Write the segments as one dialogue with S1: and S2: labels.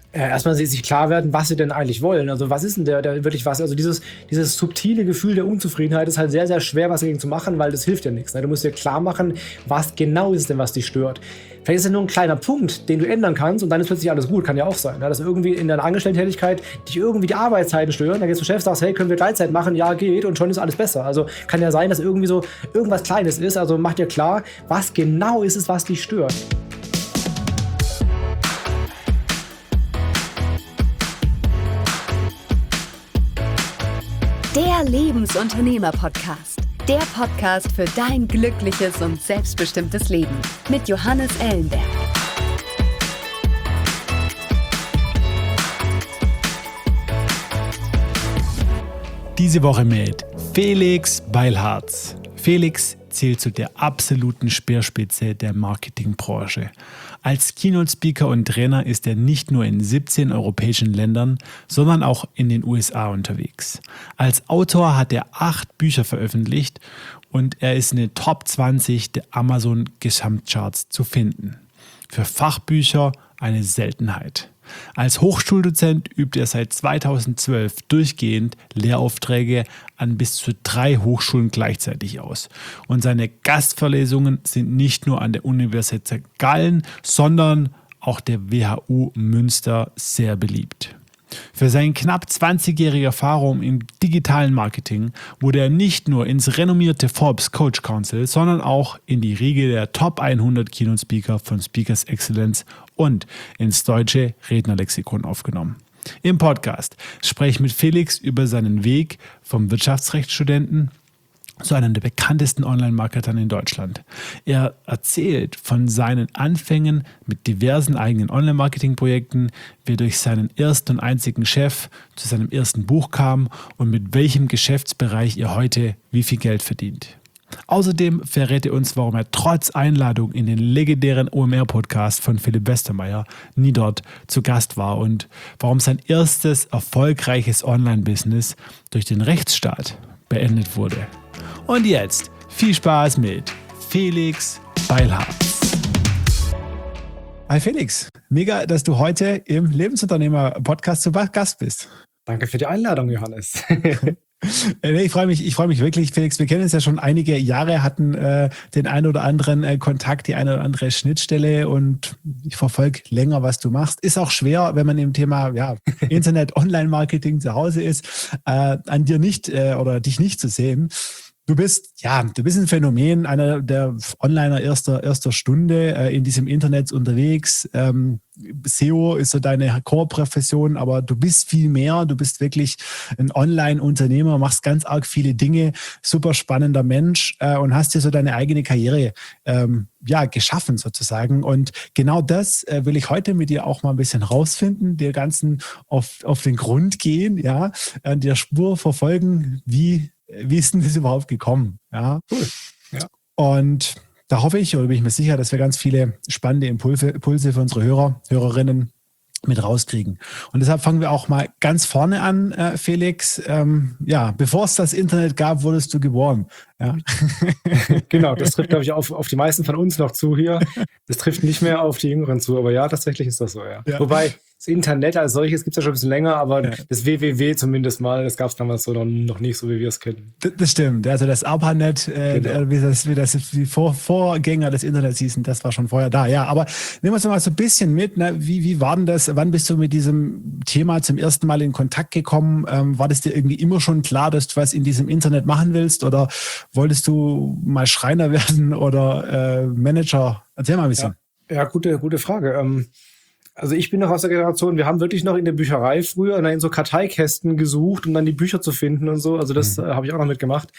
S1: Erstmal sich klar werden, was sie denn eigentlich wollen. Also was ist denn der wirklich was? Also dieses subtile Gefühl der Unzufriedenheit ist halt sehr, sehr schwer, was dagegen zu machen, weil das hilft ja nichts. Ne? Du musst dir klar machen, was genau ist denn, was dich stört. Vielleicht ist es nur ein kleiner Punkt, den du ändern kannst und dann ist plötzlich alles gut. Kann ja auch sein. Ne? Dass irgendwie in deiner Angestellten-Tätigkeit dich irgendwie die Arbeitszeiten stören. Dann gehst du zum Chef, sagst, hey, können wir Gleitzeit machen? Ja, geht. Und schon ist alles besser. Also kann ja sein, dass irgendwie so irgendwas Kleines ist. Also mach dir klar, was genau ist es, was dich stört.
S2: Der Lebensunternehmer-Podcast. Der Podcast für dein glückliches und selbstbestimmtes Leben mit Johannes Ellenberg.
S3: Diese Woche mit Felix Beilharz. Felix zählt zu der absoluten Speerspitze der Marketingbranche. Als Keynote-Speaker und Trainer ist er nicht nur in 17 europäischen Ländern, sondern auch in den USA unterwegs. Als Autor hat er 8 Bücher veröffentlicht und er ist in den Top 20 der Amazon-Gesamtcharts zu finden. Für Fachbücher eine Seltenheit. Als Hochschuldozent übt er seit 2012 durchgehend Lehraufträge an bis zu 3 Hochschulen gleichzeitig aus. Und seine Gastvorlesungen sind nicht nur an der Universität Gallen, sondern auch der WHU Münster sehr beliebt. Für seine knapp 20-jährige Erfahrung im digitalen Marketing wurde er nicht nur ins renommierte Forbes Coach Council, sondern auch in die Riege der Top 100 Keynote Speaker von Speakers Excellence und ins deutsche Rednerlexikon aufgenommen. Im Podcast spreche ich mit Felix über seinen Weg vom Wirtschaftsrechtsstudenten zu einem der bekanntesten Online-Marketern in Deutschland. Er erzählt von seinen Anfängen mit diversen eigenen Online-Marketing-Projekten, wie er durch seinen ersten und einzigen Chef zu seinem ersten Buch kam und mit welchem Geschäftsbereich er heute wie viel Geld verdient. Außerdem verrät er uns, warum er trotz Einladung in den legendären OMR-Podcast von Philipp Westermeier nie dort zu Gast war und warum sein erstes erfolgreiches Online-Business durch den Rechtsstaat beendet wurde. Und jetzt viel Spaß mit Felix Beilharz. Hi Felix, mega, dass du heute im Lebensunternehmer-Podcast zu Gast bist.
S1: Danke für die Einladung, Johannes.
S3: Ich freue mich wirklich, Felix. Wir kennen uns ja schon einige Jahre, hatten den einen oder anderen Kontakt, die eine oder andere Schnittstelle und ich verfolge länger, was du machst. Ist auch schwer, wenn man im Thema Internet, Online-Marketing zu Hause ist, an dir nicht oder dich nicht zu sehen. Du bist ein Phänomen, einer der Onliner erster Stunde in diesem Internet unterwegs. SEO ist so deine Core-Profession, aber du bist viel mehr. Du bist wirklich ein Online-Unternehmer, machst ganz arg viele Dinge, super spannender Mensch und hast dir so deine eigene Karriere geschaffen sozusagen. Und genau das will ich heute mit dir auch mal ein bisschen rausfinden, dir Ganzen auf den Grund gehen, an der Spur verfolgen, wie ist denn das überhaupt gekommen? Ja.
S1: Cool. Ja.
S3: Und da hoffe ich, oder bin ich mir sicher, dass wir ganz viele spannende Impulse für unsere Hörerinnen mit rauskriegen. Und deshalb fangen wir auch mal ganz vorne an, Felix. Bevor es das Internet gab, wurdest du geboren. Ja.
S1: Genau, das trifft, glaube ich, auf die meisten von uns noch zu hier. Das trifft nicht mehr auf die Jüngeren zu, aber ja, tatsächlich ist das so, ja. Wobei das Internet als solches gibt es ja schon ein bisschen länger, aber das WWW zumindest mal, das gab es damals so noch nicht, so wie wir es kennen.
S3: Das stimmt, also das ARPANET,
S1: Genau.
S3: wie Vorgänger des Internets hießen, das war schon vorher da. Ja, aber nehmen wir uns mal so ein bisschen mit, ne? Wie war denn das, wann bist du mit diesem Thema zum ersten Mal in Kontakt gekommen? War das dir irgendwie immer schon klar, dass du was in diesem Internet machen willst oder wolltest du mal Schreiner werden oder Manager? Erzähl mal ein bisschen.
S1: Ja, gute Frage. Also ich bin noch aus der Generation, wir haben wirklich noch in der Bücherei früher in so Karteikästen gesucht, um dann die Bücher zu finden und so. Also das habe ich auch noch mitgemacht.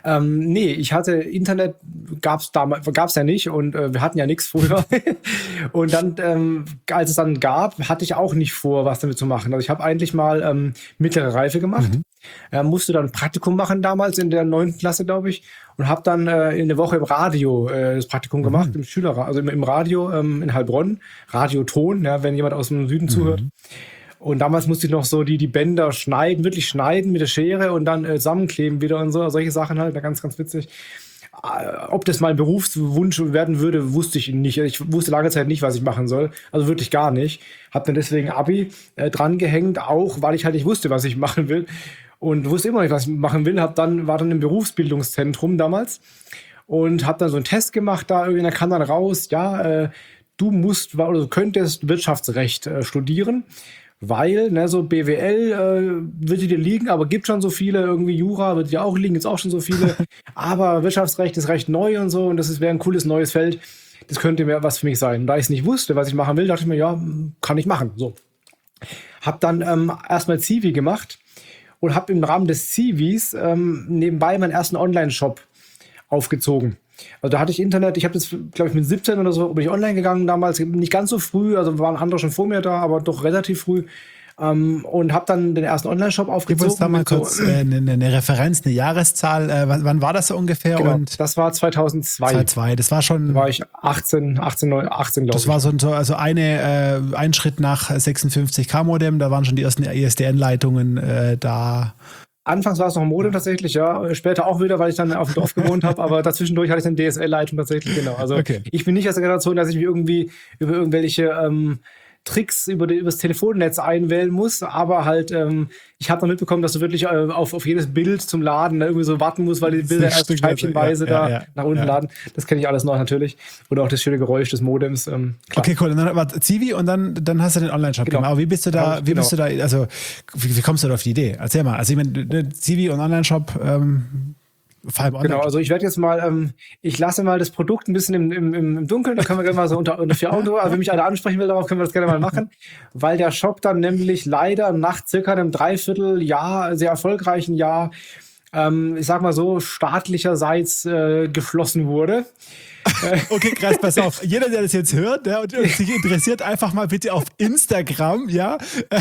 S1: Ich hatte Internet, gab's ja nicht und wir hatten ja nichts früher. Und dann, als es dann gab, hatte ich auch nicht vor, was damit zu machen. Also ich habe eigentlich mal mittlere Reife gemacht. Musste dann ein Praktikum machen damals in der 9. Klasse, glaube ich. Und habe dann in eine Woche im Radio das Praktikum gemacht, im Radio in Heilbronn, Radioton, wenn jemand aus dem Süden zuhört. Und damals musste ich noch so die Bänder schneiden, wirklich schneiden mit der Schere und dann zusammenkleben wieder und so, solche Sachen halt, ganz, ganz witzig. ob das mein Berufswunsch werden würde, wusste ich nicht. Ich wusste lange Zeit nicht, was ich machen soll. Also wirklich gar nicht. Hab dann deswegen Abi dran gehängt, auch weil ich halt nicht wusste, was ich machen will. Und wusste immer nicht, was ich machen will. War dann im Berufsbildungszentrum damals und habe dann so einen Test gemacht. Da kam dann raus, ja, du könntest Wirtschaftsrecht studieren. Weil, ne, so BWL würde dir liegen, aber gibt schon so viele, irgendwie Jura wird dir auch liegen, gibt's auch schon so viele, aber Wirtschaftsrecht ist recht neu und so und wäre ein cooles neues Feld, das könnte mir was für mich sein. Und da ich es nicht wusste, was ich machen will, dachte ich mir, ja, kann ich machen, so. Hab dann erstmal Zivi gemacht und hab im Rahmen des Zivis nebenbei meinen ersten Online-Shop aufgezogen. Also da hatte ich Internet, ich habe das, glaube ich, mit 17 oder so bin ich online gegangen damals, nicht ganz so früh, also waren andere schon vor mir da, aber doch relativ früh. Und habe dann den ersten Online-Shop aufgezogen.
S3: Gib uns da mal kurz eine Referenz, eine Jahreszahl. Wann war das so ungefähr?
S1: Genau,
S3: und
S1: das war 2002.
S3: 2002, das war schon...
S1: Da war ich 18, glaube ich.
S3: Das war so ein Schritt nach 56K-Modem, da waren schon die ersten ISDN-Leitungen da...
S1: Anfangs war es noch ein Modem tatsächlich, ja. Später auch wieder, weil ich dann auf dem Dorf gewohnt habe. Aber dazwischendurch hatte ich eine DSL-Leitung tatsächlich, genau. Also Ich bin nicht aus der Generation, dass ich mich irgendwie über irgendwelche Tricks über das Telefonnetz einwählen muss. Aber halt, ich habe dann mitbekommen, dass du wirklich auf jedes Bild zum Laden irgendwie so warten musst, weil die Bilder erst scheibchenweise nach unten laden. Das kenne ich alles noch natürlich. Oder auch das schöne Geräusch des Modems. Klar.
S3: Okay, cool. Und dann war Zivi und dann hast du den Online-Shop gemacht. Aber wie bist du da, also wie kommst du da auf die Idee? Erzähl mal. Also ich meine, Zivi und Online-Shop, vor allem Online-Shop.
S1: Genau, also ich werde jetzt mal, ich lasse mal das Produkt ein bisschen im Dunkeln, da können wir gerne mal so unter 4 Augen drüber, also wenn mich einer ansprechen will, darauf können wir das gerne mal machen, weil der Shop dann nämlich leider nach circa einem Dreivierteljahr, sehr erfolgreichen Jahr, ich sag mal so, staatlicherseits geflossen wurde.
S3: Okay, krass, pass auf. Jeder, der das jetzt hört, ja, und sich interessiert, einfach mal bitte auf Instagram, ja.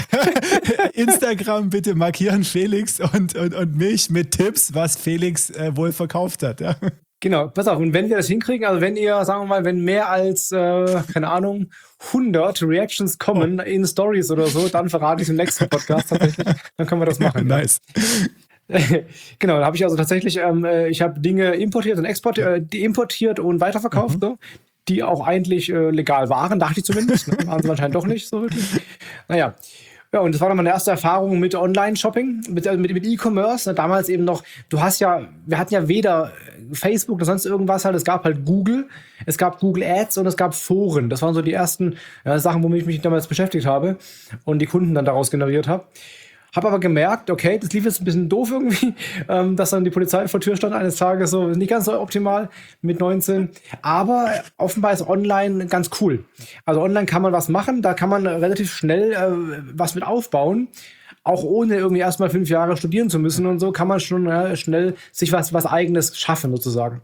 S3: Instagram bitte markieren Felix und mich mit Tipps, was Felix wohl verkauft hat. Ja.
S1: Genau, pass auf, und wenn wir das hinkriegen, also wenn ihr, sagen wir mal, wenn mehr als, keine Ahnung, 100 Reactions kommen in Stories oder so, dann verrate ich es im nächsten Podcast tatsächlich, dann können wir das machen.
S3: Nice.
S1: Genau, da habe ich also tatsächlich, ich habe Dinge importiert und importiert und weiterverkauft, so, die auch eigentlich legal waren, dachte ich zumindest. Ne? Waren sie anscheinend doch nicht so wirklich. Naja. Ja, und das war dann meine erste Erfahrung mit Online-Shopping, mit E-Commerce. Damals eben noch, wir hatten ja weder Facebook oder sonst irgendwas halt, es gab halt Google, es gab Google Ads und es gab Foren. Das waren so die ersten Sachen, womit ich mich damals beschäftigt habe und die Kunden dann daraus generiert habe. Habe aber gemerkt, okay, das lief jetzt ein bisschen doof irgendwie, dass dann die Polizei vor der Tür stand eines Tages, so nicht ganz so optimal mit 19. Aber offenbar ist online ganz cool. Also online kann man was machen, da kann man relativ schnell was mit aufbauen. Auch ohne irgendwie erstmal 5 Jahre studieren zu müssen und so, kann man schon schnell sich was Eigenes schaffen sozusagen.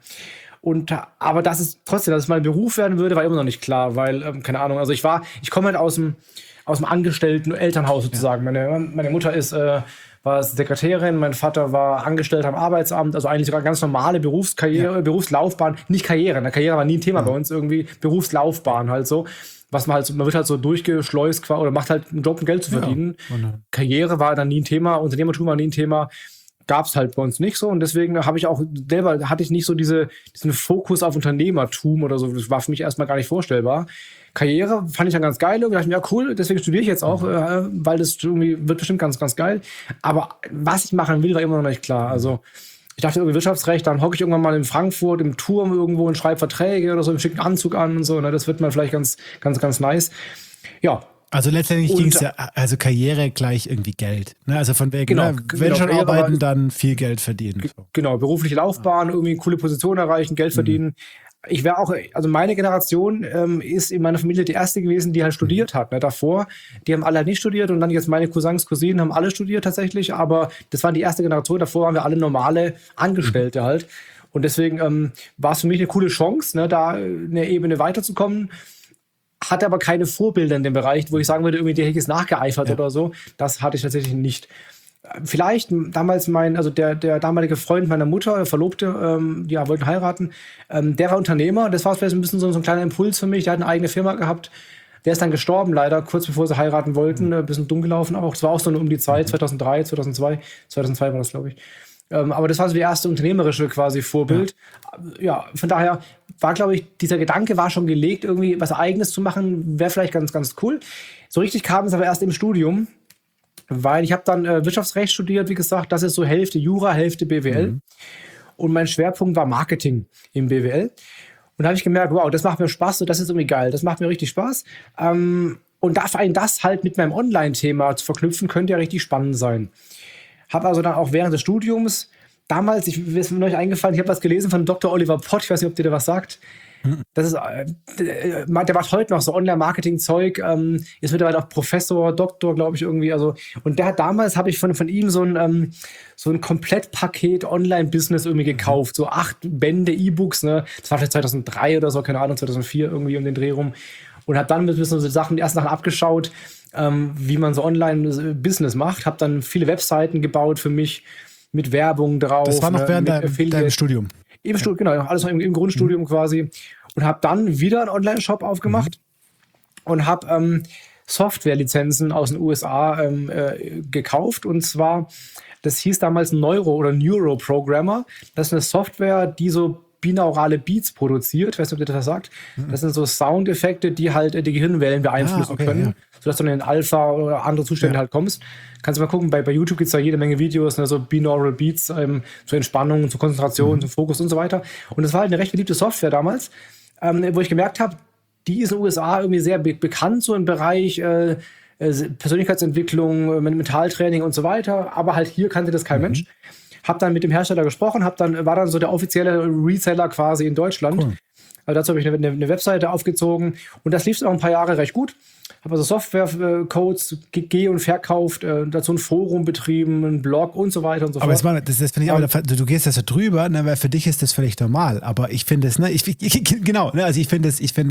S1: Aber dass es mein Beruf werden würde, war immer noch nicht klar, weil, keine Ahnung, also ich komme halt aus dem angestellten Elternhaus sozusagen. Meine Mutter war Sekretärin, mein Vater war Angestellter am Arbeitsamt, also eigentlich sogar ganz normale Berufslaufbahn, nicht Karriere. Karriere war nie ein Thema bei uns irgendwie, Berufslaufbahn halt so. Man wird halt so durchgeschleust oder macht halt einen Job, um Geld zu verdienen. Karriere war dann nie ein Thema, Unternehmertum war nie ein Thema. Gab's halt bei uns nicht so und deswegen hatte ich nicht so diesen Fokus auf Unternehmertum oder so. Das war für mich erstmal gar nicht vorstellbar. Karriere fand ich dann ganz geil. Und dachte mir, ja cool, deswegen studiere ich jetzt auch, weil das irgendwie wird bestimmt ganz, ganz geil. Aber was ich machen will, war immer noch nicht klar. Also ich dachte irgendwie Wirtschaftsrecht, dann hocke ich irgendwann mal in Frankfurt im Turm irgendwo und schreibe Verträge oder so, im schicken Anzug an und so. Ne? Das wird mal vielleicht ganz, ganz, ganz nice. Ja.
S3: Also letztendlich ging es ja, also Karriere gleich irgendwie Geld. Ne? Also von wegen, wenn schon Karriere arbeiten, dann viel Geld verdienen.
S1: Genau, berufliche Laufbahn, irgendwie eine coole Position erreichen, Geld verdienen. Ich wäre auch, also meine Generation ist in meiner Familie die erste gewesen, die halt studiert hat. Ne? Davor, die haben alle nicht studiert und dann jetzt meine Cousins, Cousinen haben alle studiert tatsächlich, aber das war die erste Generation. Davor waren wir alle normale Angestellte halt. Und deswegen war es für mich eine coole Chance, ne, da eine Ebene weiterzukommen. Hatte aber keine Vorbilder in dem Bereich, wo ich sagen würde, irgendwie der hätte es nachgeeifert oder so. Das hatte ich tatsächlich nicht. Vielleicht damals der damalige Freund meiner Mutter, Verlobte, die wollten heiraten, der war Unternehmer. Das war vielleicht ein bisschen so ein kleiner Impuls für mich. Der hat eine eigene Firma gehabt. Der ist dann gestorben leider, kurz bevor sie heiraten wollten. Ein bisschen dumm gelaufen auch. Es war auch so um die Zeit, 2003, 2002 war das, glaube ich. Aber das war so die erste unternehmerische quasi Vorbild. Ja, von daher war, glaube ich, dieser Gedanke war schon gelegt, irgendwie was Eigenes zu machen, wäre vielleicht ganz, ganz cool. So richtig kam es aber erst im Studium, weil ich habe dann Wirtschaftsrecht studiert, wie gesagt, das ist so Hälfte Jura, Hälfte BWL. Und mein Schwerpunkt war Marketing im BWL. Und da habe ich gemerkt, wow, das macht mir Spaß und das ist irgendwie geil, das macht mir richtig Spaß. Und vor allem das halt mit meinem Online-Thema zu verknüpfen, könnte ja richtig spannend sein. Habe also dann auch während des Studiums, damals, mir ist mir neulich eingefallen, ich habe was gelesen von Dr. Oliver Pott, ich weiß nicht, ob dir da was sagt. Das ist, der macht heute noch so Online-Marketing-Zeug, ist mittlerweile auch Professor, Doktor, glaube ich, irgendwie. Also, und der hat damals, habe ich von ihm so ein Komplettpaket Online-Business irgendwie gekauft. So 8 Bände E-Books, ne? Das war vielleicht 2003 oder so, keine Ahnung, 2004 irgendwie um den Dreh rum. Und habe dann die ersten Sachen abgeschaut, wie man so Online-Business macht. Habe dann viele Webseiten gebaut für mich mit Werbung drauf.
S3: Das war noch während deinem Studium.
S1: Im Studium, genau, alles noch im Grundstudium quasi. Und habe dann wieder einen Online-Shop aufgemacht und habe Software-Lizenzen aus den USA gekauft. Und zwar, das hieß damals Neuro Programmer. Das ist eine Software, die so binaurale Beats produziert. Ich weiß nicht, ob ihr das sagt. Das sind so Soundeffekte, die halt die Gehirnwellen beeinflussen können, sodass du in den Alpha oder andere Zustände halt kommst. Kannst du mal gucken, bei YouTube gibt es da jede Menge Videos, ne, so binaural Beats zur Entspannung, zur Konzentration, zum Fokus und so weiter. Und das war halt eine recht beliebte Software damals, wo ich gemerkt habe, die ist in den USA irgendwie sehr bekannt, so im Bereich Persönlichkeitsentwicklung, Mentaltraining und so weiter. Aber halt hier kannte das kein Mensch. Hab dann mit dem Hersteller gesprochen, war dann so der offizielle Reseller quasi in Deutschland. Cool. Also dazu habe ich eine Webseite aufgezogen und das lief auch ein paar Jahre recht gut. Habe also Software-Codes und verkauft, dazu ein Forum betrieben, einen Blog und so weiter und so fort.
S3: Aber das finde ich, aber du gehst das so drüber, ne, weil für dich ist das völlig normal. Aber ich finde es, ne, genau, ne, also ich finde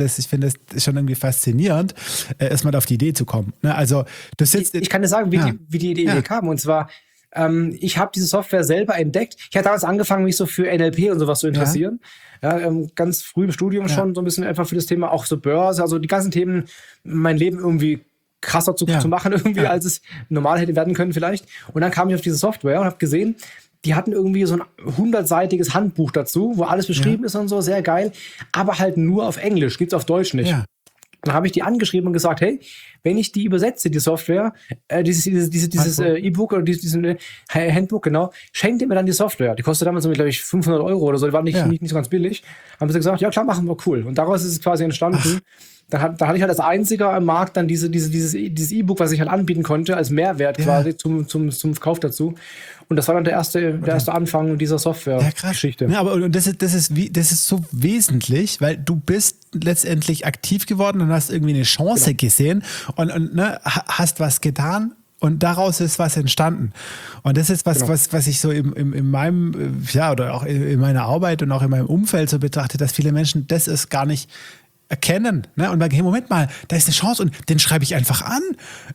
S3: es schon irgendwie faszinierend, erstmal auf die Idee zu kommen. Ne, also du sitzt.
S1: Ich kann dir sagen, wie die Idee kam. Und zwar, ich habe diese Software selber entdeckt. Ich hatte damals angefangen, mich so für NLP und sowas zu interessieren. Ganz früh im Studium schon so ein bisschen einfach für das Thema, auch so Börse, also die ganzen Themen, mein Leben irgendwie krasser zu machen, irgendwie, als es normal hätte werden können vielleicht. Und dann kam ich auf diese Software und habe gesehen, die hatten irgendwie so ein 100-seitiges Handbuch dazu, wo alles beschrieben ist und so, sehr geil, aber halt nur auf Englisch, gibt's auf Deutsch nicht. Ja. Dann habe ich die angeschrieben und gesagt, hey, wenn ich die übersetze, die Software, dieses E-Book oder dieses Handbook, genau, schenkt ihr mir dann die Software. Die kostet damals, glaube ich, 500 € oder so, die war nicht so ganz billig. Haben sie gesagt, ja klar, machen wir, cool. Und daraus ist es quasi entstanden. Da hatte ich halt als einziger am Markt dann dieses E-Book, was ich halt anbieten konnte, als Mehrwert quasi zum Kauf dazu. Und das war dann der erste Anfang dieser Software-Geschichte.
S3: Ja, aber das ist so wesentlich, weil du bist letztendlich aktiv geworden und hast irgendwie eine Chance gesehen und ne, hast was getan. Und daraus ist was entstanden. Und das ist was ich so in meinem, oder auch in meiner Arbeit und auch in meinem Umfeld so betrachte, dass viele Menschen das ist gar nicht erkennen. Ne? Und sagen, hey, Moment mal, da ist eine Chance und den schreibe ich einfach an.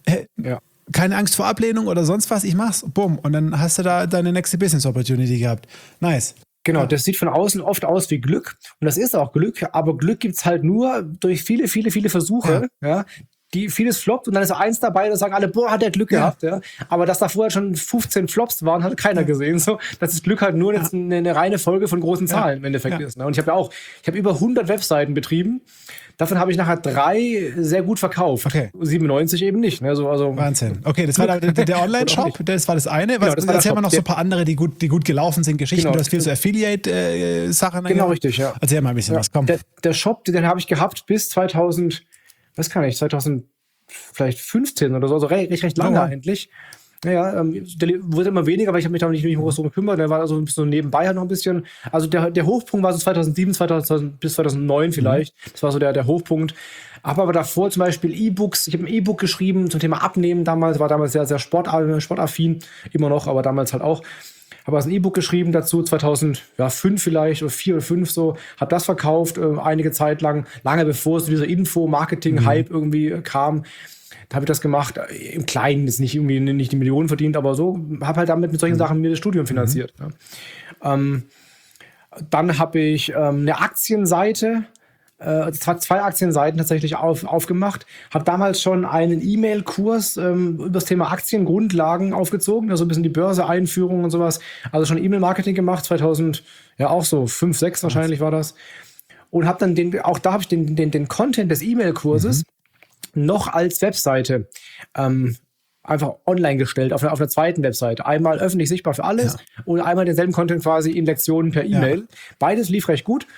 S3: Keine Angst vor Ablehnung oder sonst was, ich mach's. Bumm. Und dann hast du da deine nächste Business Opportunity gehabt. Nice.
S1: Genau, das sieht von außen oft aus wie Glück. Und das ist auch Glück, aber Glück gibt's halt nur durch viele, viele, viele Versuche, die vieles floppt und dann ist eins dabei, da sagen alle, boah, hat der Glück gehabt, aber dass da vorher schon 15 Flops waren, hat keiner gesehen, so, dass das Glück halt nur jetzt eine reine Folge von großen Zahlen im Endeffekt ist, ne? Und ich habe über 100 Webseiten betrieben, davon habe ich nachher 3 sehr gut verkauft, 97 eben nicht, ne? Also
S3: Wahnsinn. Okay, das war der Online-Shop, das war das eine, genau, das erzähl mal noch so ein paar andere, die gut gelaufen sind, Geschichten, genau. Du hast viel so Affiliate-Sachen.
S1: Genau, richtig, ja.
S3: Erzähl mal ein bisschen was, komm.
S1: Der Shop, den habe ich gehabt bis 2015 oder so, also recht lange eigentlich. Naja, der wurde immer weniger, weil ich habe mich da nicht groß drum gekümmert. Der war also ein bisschen so nebenbei halt noch ein bisschen. Also der Hochpunkt war so 2007, 2000 bis 2009 vielleicht. Das war so der Hochpunkt. Aber davor zum Beispiel E-Books. Ich habe ein E-Book geschrieben zum Thema Abnehmen damals. War damals sehr, sehr sportaffin. Immer noch, aber damals halt auch. Habe also ein E-Book geschrieben dazu, 2005 vielleicht, oder 4 oder 5 so. Habe das verkauft, einige Zeit lang. Lange bevor so dieser Info-Marketing-Hype irgendwie kam. Da habe ich das gemacht, im Kleinen, ist nicht die Millionen verdient, aber so, habe halt damit mit solchen Sachen mir das Studium finanziert. Ja. Dann habe ich eine Aktienseite zwei Aktienseiten tatsächlich aufgemacht. Habe damals schon einen E-Mail-Kurs über das Thema Aktiengrundlagen aufgezogen, also ein bisschen die Börse-Einführung und sowas. Also schon E-Mail-Marketing gemacht, 2000, ja auch so 5, 6 wahrscheinlich war das. Und habe dann auch da habe ich den Content des E-Mail-Kurses noch als Webseite einfach online gestellt, auf einer zweiten Webseite. Einmal öffentlich sichtbar für alles und einmal denselben Content quasi in Lektionen per E-Mail. Ja. Beides lief recht gut.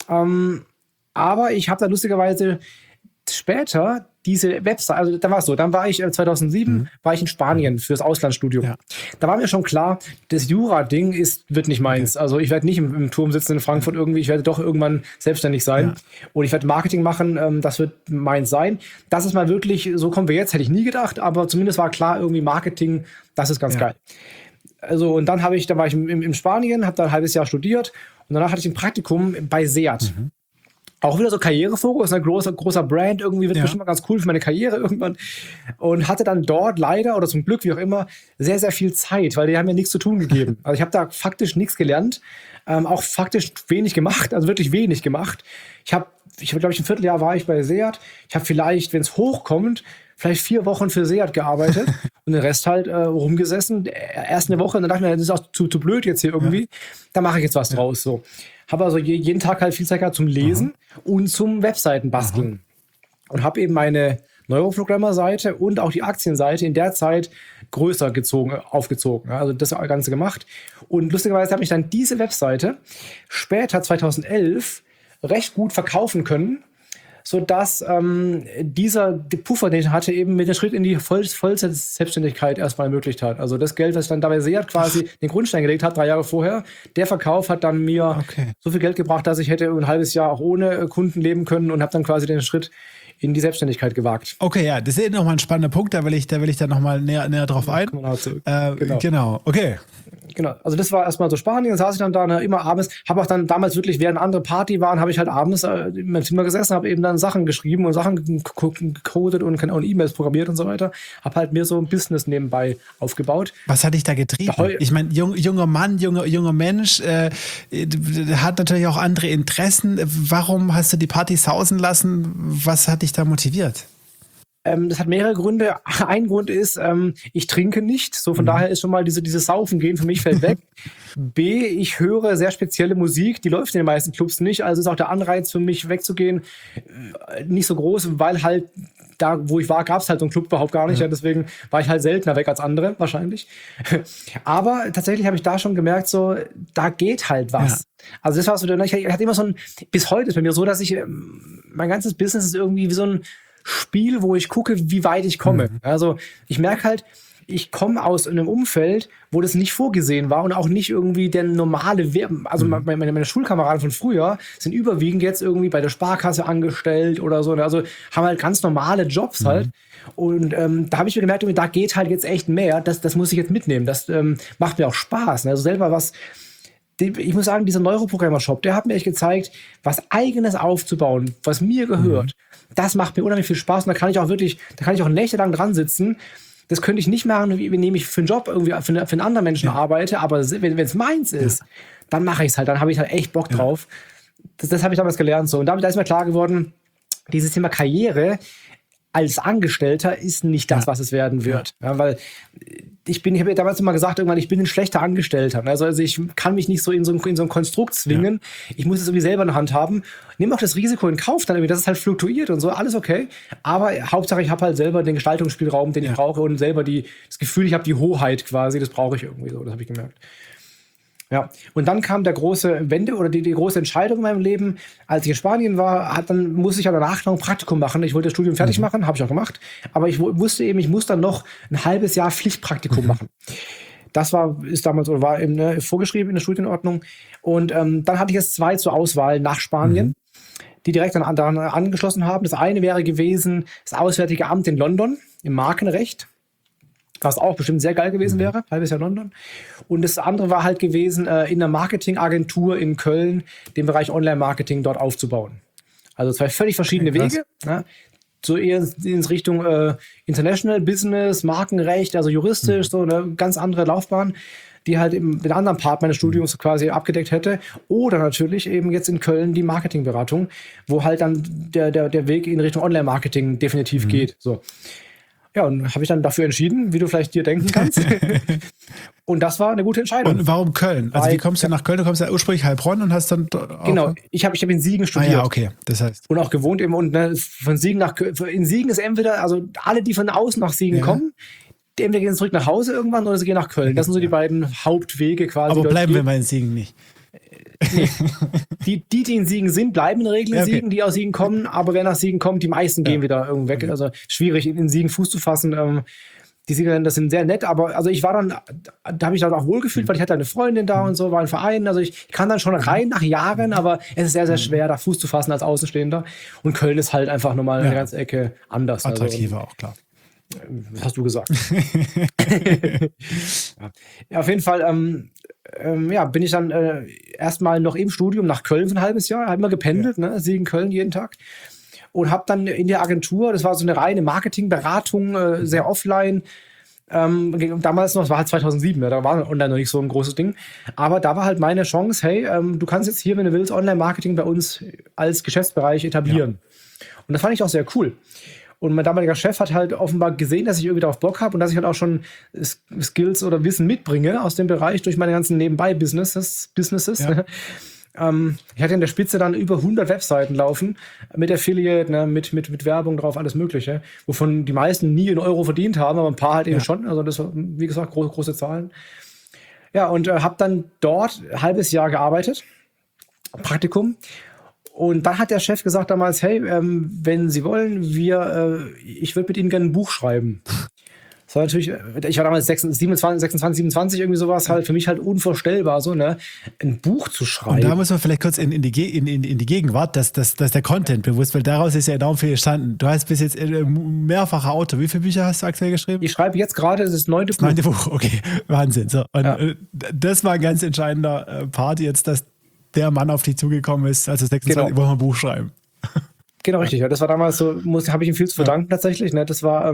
S1: Aber ich habe da lustigerweise später diese Website, also da war es so, dann war ich 2007 war ich in Spanien fürs Auslandsstudium. Ja. Da war mir schon klar, das Jura-Ding wird nicht meins. Okay. Also ich werde nicht im Turm sitzen in Frankfurt irgendwie, ich werde doch irgendwann selbstständig sein. Ja. Und ich werde Marketing machen, das wird meins sein. Das ist mal wirklich, so kommen wir jetzt, hätte ich nie gedacht, aber zumindest war klar, irgendwie Marketing, das ist ganz geil. Also und dann war ich in Spanien, habe da ein halbes Jahr studiert und danach hatte ich ein Praktikum bei Seat. Auch wieder so Karrierefokus, ein großer Brand, irgendwie wird bestimmt mal ganz cool für meine Karriere irgendwann. Und hatte dann dort leider, oder zum Glück, wie auch immer, sehr, sehr viel Zeit, weil die haben mir nichts zu tun gegeben. Also ich habe da faktisch nichts gelernt, auch faktisch wenig gemacht, also wirklich wenig gemacht. Ich habe, glaube ich, ein Vierteljahr war ich bei Seat. Ich habe vielleicht, wenn es hochkommt, vielleicht 4 Wochen für Seat gearbeitet und den Rest halt rumgesessen. Erst eine Woche und dann dachte ich mir, das ist auch zu blöd jetzt hier irgendwie. Da mache ich jetzt was draus. So. Habe also jeden Tag halt viel Zeit gehabt zum Lesen und zum Webseitenbasteln. Und habe eben meine Neuroprogrammer-Seite und auch die Aktienseite in der Zeit größer aufgezogen. Also das Ganze gemacht. Und lustigerweise habe ich dann diese Webseite später, 2011, recht gut verkaufen können, sodass dieser Puffer, den ich hatte, eben mit dem Schritt in die Vollzeit-Selbstständigkeit erstmal ermöglicht hat. Also das Geld, was ich dann dabei Seat quasi den Grundstein gelegt hat, 3 Jahre vorher, der Verkauf hat dann mir so viel Geld gebracht, dass ich hätte ein halbes Jahr auch ohne Kunden leben können und habe dann quasi den Schritt in die Selbstständigkeit gewagt.
S3: Okay, ja, das ist nochmal ein spannender Punkt, da will ich dann nochmal näher drauf ein. Genau, okay.
S1: Genau, also das war erstmal so Spanien, dann saß ich dann da immer abends, habe auch dann damals wirklich, während andere Party waren, habe ich halt abends in meinem Zimmer gesessen, habe eben dann Sachen geschrieben und Sachen gecodet und E-Mails programmiert und so weiter. Habe halt mir so ein Business nebenbei aufgebaut.
S3: Was hat dich da getrieben? Ich meine, junger Mann, junger Mensch, hat natürlich auch andere Interessen. Warum hast du die Party sausen lassen? Was hat dich da motiviert?
S1: Das hat mehrere Gründe. Ein Grund ist, ich trinke nicht. So von daher ist schon mal dieses Saufen gehen für mich fällt weg. B, ich höre sehr spezielle Musik. Die läuft in den meisten Clubs nicht. Also ist auch der Anreiz für mich wegzugehen nicht so groß, weil halt da, wo ich war, gab es halt so einen Club überhaupt gar nicht. Ja, deswegen war ich halt seltener weg als andere wahrscheinlich. Aber tatsächlich habe ich da schon gemerkt, so da geht halt was. Ja. Also das war so, ich hatte immer so bis heute ist bei mir so, dass ich mein ganzes Business ist irgendwie wie so ein Spiel, wo ich gucke, wie weit ich komme. Also ich merke halt, ich komme aus einem Umfeld, wo das nicht vorgesehen war und auch nicht irgendwie der normale also meine Schulkameraden von früher sind überwiegend jetzt irgendwie bei der Sparkasse angestellt oder so. Also haben halt ganz normale Jobs halt. Und da habe ich mir gemerkt, da geht halt jetzt echt mehr. Das muss ich jetzt mitnehmen. Das macht mir auch Spaß. Also selber was. Ich muss sagen, dieser Neuroprogrammer-Shop, der hat mir echt gezeigt, was Eigenes aufzubauen, was mir gehört. Das macht mir unheimlich viel Spaß und da kann ich auch nächtelang dran sitzen. Das könnte ich nicht machen, wenn ich für einen Job irgendwie für einen anderen Menschen arbeite, aber wenn es meins ist, dann mache ich es halt, dann habe ich halt echt Bock drauf. Das habe ich damals gelernt so und da ist mir klar geworden, dieses Thema Karriere als Angestellter ist nicht das, was es werden wird. Ja, weil ich habe ja damals immer gesagt, irgendwann, ich bin ein schlechter Angestellter. Also ich kann mich nicht so in so ein Konstrukt zwingen. Ja. Ich muss es irgendwie selber in der Hand haben. Nehme auch das Risiko in Kauf, dann irgendwie, dass es halt fluktuiert und so, alles okay. Aber Hauptsache, ich habe halt selber den Gestaltungsspielraum, den ich brauche und selber das Gefühl, ich habe die Hoheit quasi. Das brauche ich irgendwie so, das habe ich gemerkt. Ja, und dann kam der große Wende oder die große Entscheidung in meinem Leben. Als ich in Spanien war, dann musste ich ja danach noch ein Praktikum machen. Ich wollte das Studium fertig machen, habe ich auch gemacht. Aber ich wusste eben, ich muss dann noch ein halbes Jahr Pflichtpraktikum machen. Das war eben vorgeschrieben in der Studienordnung. Und dann hatte ich jetzt 2 zur Auswahl nach Spanien, die direkt daran angeschlossen haben. Das eine wäre gewesen, das Auswärtige Amt in London im Markenrecht. Was auch bestimmt sehr geil gewesen wäre, halbes Jahr London. Und das andere war halt gewesen, in einer Marketingagentur in Köln den Bereich Online-Marketing dort aufzubauen. Also 2 völlig verschiedene Wege. Ja. So eher in Richtung International Business, Markenrecht, also juristisch, so eine ganz andere Laufbahn. die halt eben den anderen Part meines Studiums quasi abgedeckt hätte. Oder natürlich eben jetzt in Köln die Marketingberatung, wo halt dann der Weg in Richtung Online-Marketing definitiv geht. So. Ja, und habe ich dann dafür entschieden, wie du vielleicht dir denken kannst. Und das war eine gute Entscheidung.
S3: Und warum Köln? Also wie kommst du nach Köln? Du kommst ja ursprünglich Heilbronn und hast dann...
S1: Genau, ich hab in Siegen studiert.
S3: Ah ja, okay, das heißt...
S1: Und auch gewohnt eben. Und von Siegen nach Köln, in Siegen ist entweder, also alle, die von außen nach Siegen kommen, die entweder gehen zurück nach Hause irgendwann oder sie gehen nach Köln. Das sind so die beiden Hauptwege quasi.
S3: Aber bleiben wir mal in Siegen nicht.
S1: Die in Siegen sind, bleiben in der Regel in Siegen, die aus Siegen kommen, aber wer nach Siegen kommt, die meisten gehen wieder irgendwo weg. Also schwierig, in Siegen Fuß zu fassen. Die Sieger, das sind sehr nett, aber also ich war dann, da habe ich dann auch wohlgefühlt, weil ich hatte eine Freundin da und so, war ein Verein. Also ich kann dann schon rein nach Jahren, aber es ist sehr, sehr schwer, da Fuß zu fassen als Außenstehender. Und Köln ist halt einfach nochmal eine ganze Ecke anders.
S3: Attraktiver auch, klar.
S1: Das hast du gesagt. Ja, auf jeden Fall bin ich dann erstmal noch im Studium nach Köln für ein halbes Jahr, habe immer gependelt, ne, Siegen, Köln jeden Tag. Und habe dann in der Agentur, das war so eine reine Marketingberatung, sehr offline, damals noch, das war halt 2007, da war online noch nicht so ein großes Ding, aber da war halt meine Chance, hey, du kannst jetzt hier, wenn du willst, Online-Marketing bei uns als Geschäftsbereich etablieren. Und das fand ich auch sehr cool. Und mein damaliger Chef hat halt offenbar gesehen, dass ich irgendwie darauf Bock habe und dass ich halt auch schon Skills oder Wissen mitbringe aus dem Bereich durch meine ganzen Nebenbei-Businesses. Ja. Ich hatte in der Spitze dann über 100 Webseiten laufen, mit Affiliate, ne, mit Werbung drauf, alles Mögliche, wovon die meisten nie einen Euro verdient haben, aber ein paar halt eben schon. Also das war, wie gesagt, große Zahlen. Ja, und habe dann dort ein halbes Jahr gearbeitet, Praktikum. Und dann hat der Chef gesagt damals, hey, wenn Sie wollen, ich würde mit Ihnen gerne ein Buch schreiben. Das war natürlich, ich war damals 26, irgendwie sowas, halt für mich halt unvorstellbar, so, ne, ein Buch zu schreiben.
S3: Und da muss man vielleicht kurz in die Gegenwart, dass der Content bewusst, weil daraus ist ja enorm viel entstanden. Du hast bis jetzt mehrfacher Autor. Wie viele Bücher hast du aktuell geschrieben?
S1: Ich schreibe jetzt gerade das 9. Buch.
S3: Das 9. Buch, okay, Wahnsinn. So, und das war ein ganz entscheidender Part jetzt, dass der Mann auf dich zugekommen ist, also 26, wollen wir ein Buch schreiben.
S1: Genau, richtig. Ja. Das war damals so, habe ich ihm viel zu verdanken tatsächlich. Ne? Das war,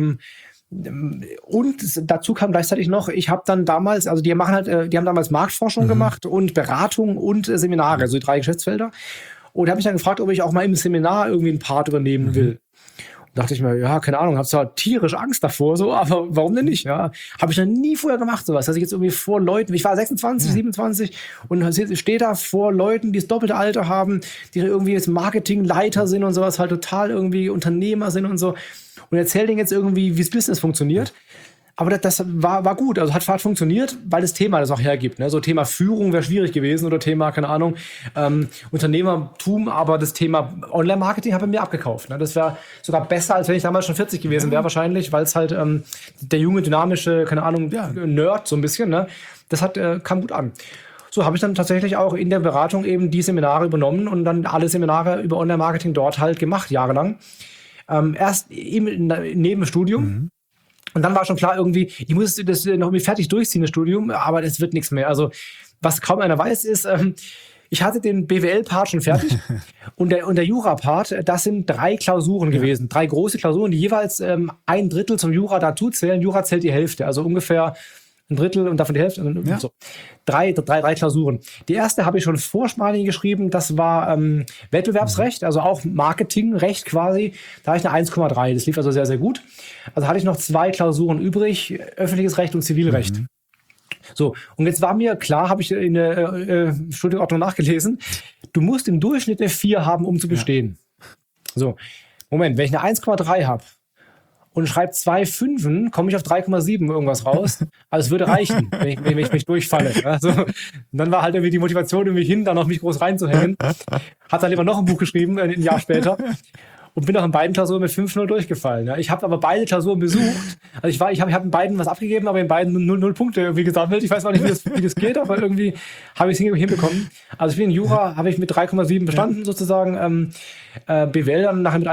S1: und dazu kam gleichzeitig noch, ich habe dann damals, also die haben damals Marktforschung gemacht und Beratung und Seminare, also die 3 Geschäftsfelder. Und habe mich dann gefragt, ob ich auch mal im Seminar irgendwie einen Part übernehmen will. Dachte ich mir, ja, keine Ahnung, habe zwar tierisch Angst davor, so, aber warum denn nicht? Ja, habe ich noch nie vorher gemacht, sowas. Dass ich jetzt irgendwie vor Leuten, ich war 26, 27 und stehe da vor Leuten, die das doppelte Alter haben, die irgendwie jetzt Marketingleiter sind und sowas, halt total irgendwie Unternehmer sind und so. Und erzähle denen jetzt irgendwie, wie das Business funktioniert. Aber das war gut, also hat funktioniert, weil das Thema das auch hergibt. Ne? So Thema Führung wäre schwierig gewesen oder Thema, keine Ahnung, Unternehmertum, aber das Thema Online-Marketing habe ich mir abgekauft. Ne? Das wäre sogar besser, als wenn ich damals schon 40 gewesen wäre wahrscheinlich, weil es halt der junge, dynamische, keine Ahnung, Nerd so ein bisschen, ne? Das kam gut an. So habe ich dann tatsächlich auch in der Beratung eben die Seminare übernommen und dann alle Seminare über Online-Marketing dort halt gemacht, jahrelang. Erst neben dem Studium. Und dann war schon klar irgendwie, ich muss das noch irgendwie fertig durchziehen, das Studium, aber das wird nichts mehr. Also was kaum einer weiß ist, ich hatte den BWL-Part schon fertig und der Jura-Part, das sind 3 Klausuren gewesen. 3 große Klausuren, die jeweils 1/3 zum Jura dazu zählen. Jura zählt die Hälfte, also ungefähr 1/3 und davon die Hälfte. Und so. 3 Klausuren. Die erste habe ich schon vor Spanien geschrieben, das war Wettbewerbsrecht, also auch Marketingrecht quasi. Da habe ich eine 1,3, das lief also sehr, sehr gut. Also hatte ich noch 2 Klausuren übrig, öffentliches Recht und Zivilrecht. So, und jetzt war mir klar, habe ich in der Studienordnung nachgelesen, du musst im Durchschnitt eine 4 haben, um zu bestehen. So, Moment, wenn ich eine 1,3 habe und schreibe 2 Fünfen, komme ich auf 3,7 irgendwas raus. Also es würde reichen, wenn ich mich durchfalle. Also, und dann war halt irgendwie die Motivation irgendwie hin, da noch mich groß reinzuhängen. Hat dann lieber noch ein Buch geschrieben, ein Jahr später. Und bin auch in beiden Klausuren mit 5,0 durchgefallen. Ja. Ich habe aber beide Klausuren besucht. Also ich habe in beiden was abgegeben, aber in beiden 0 Punkte irgendwie gesammelt. Ich weiß auch nicht, wie das geht, aber irgendwie habe ich es hinbekommen. Also für den Jura habe ich mit 3,7 bestanden sozusagen. BWL dann nachher mit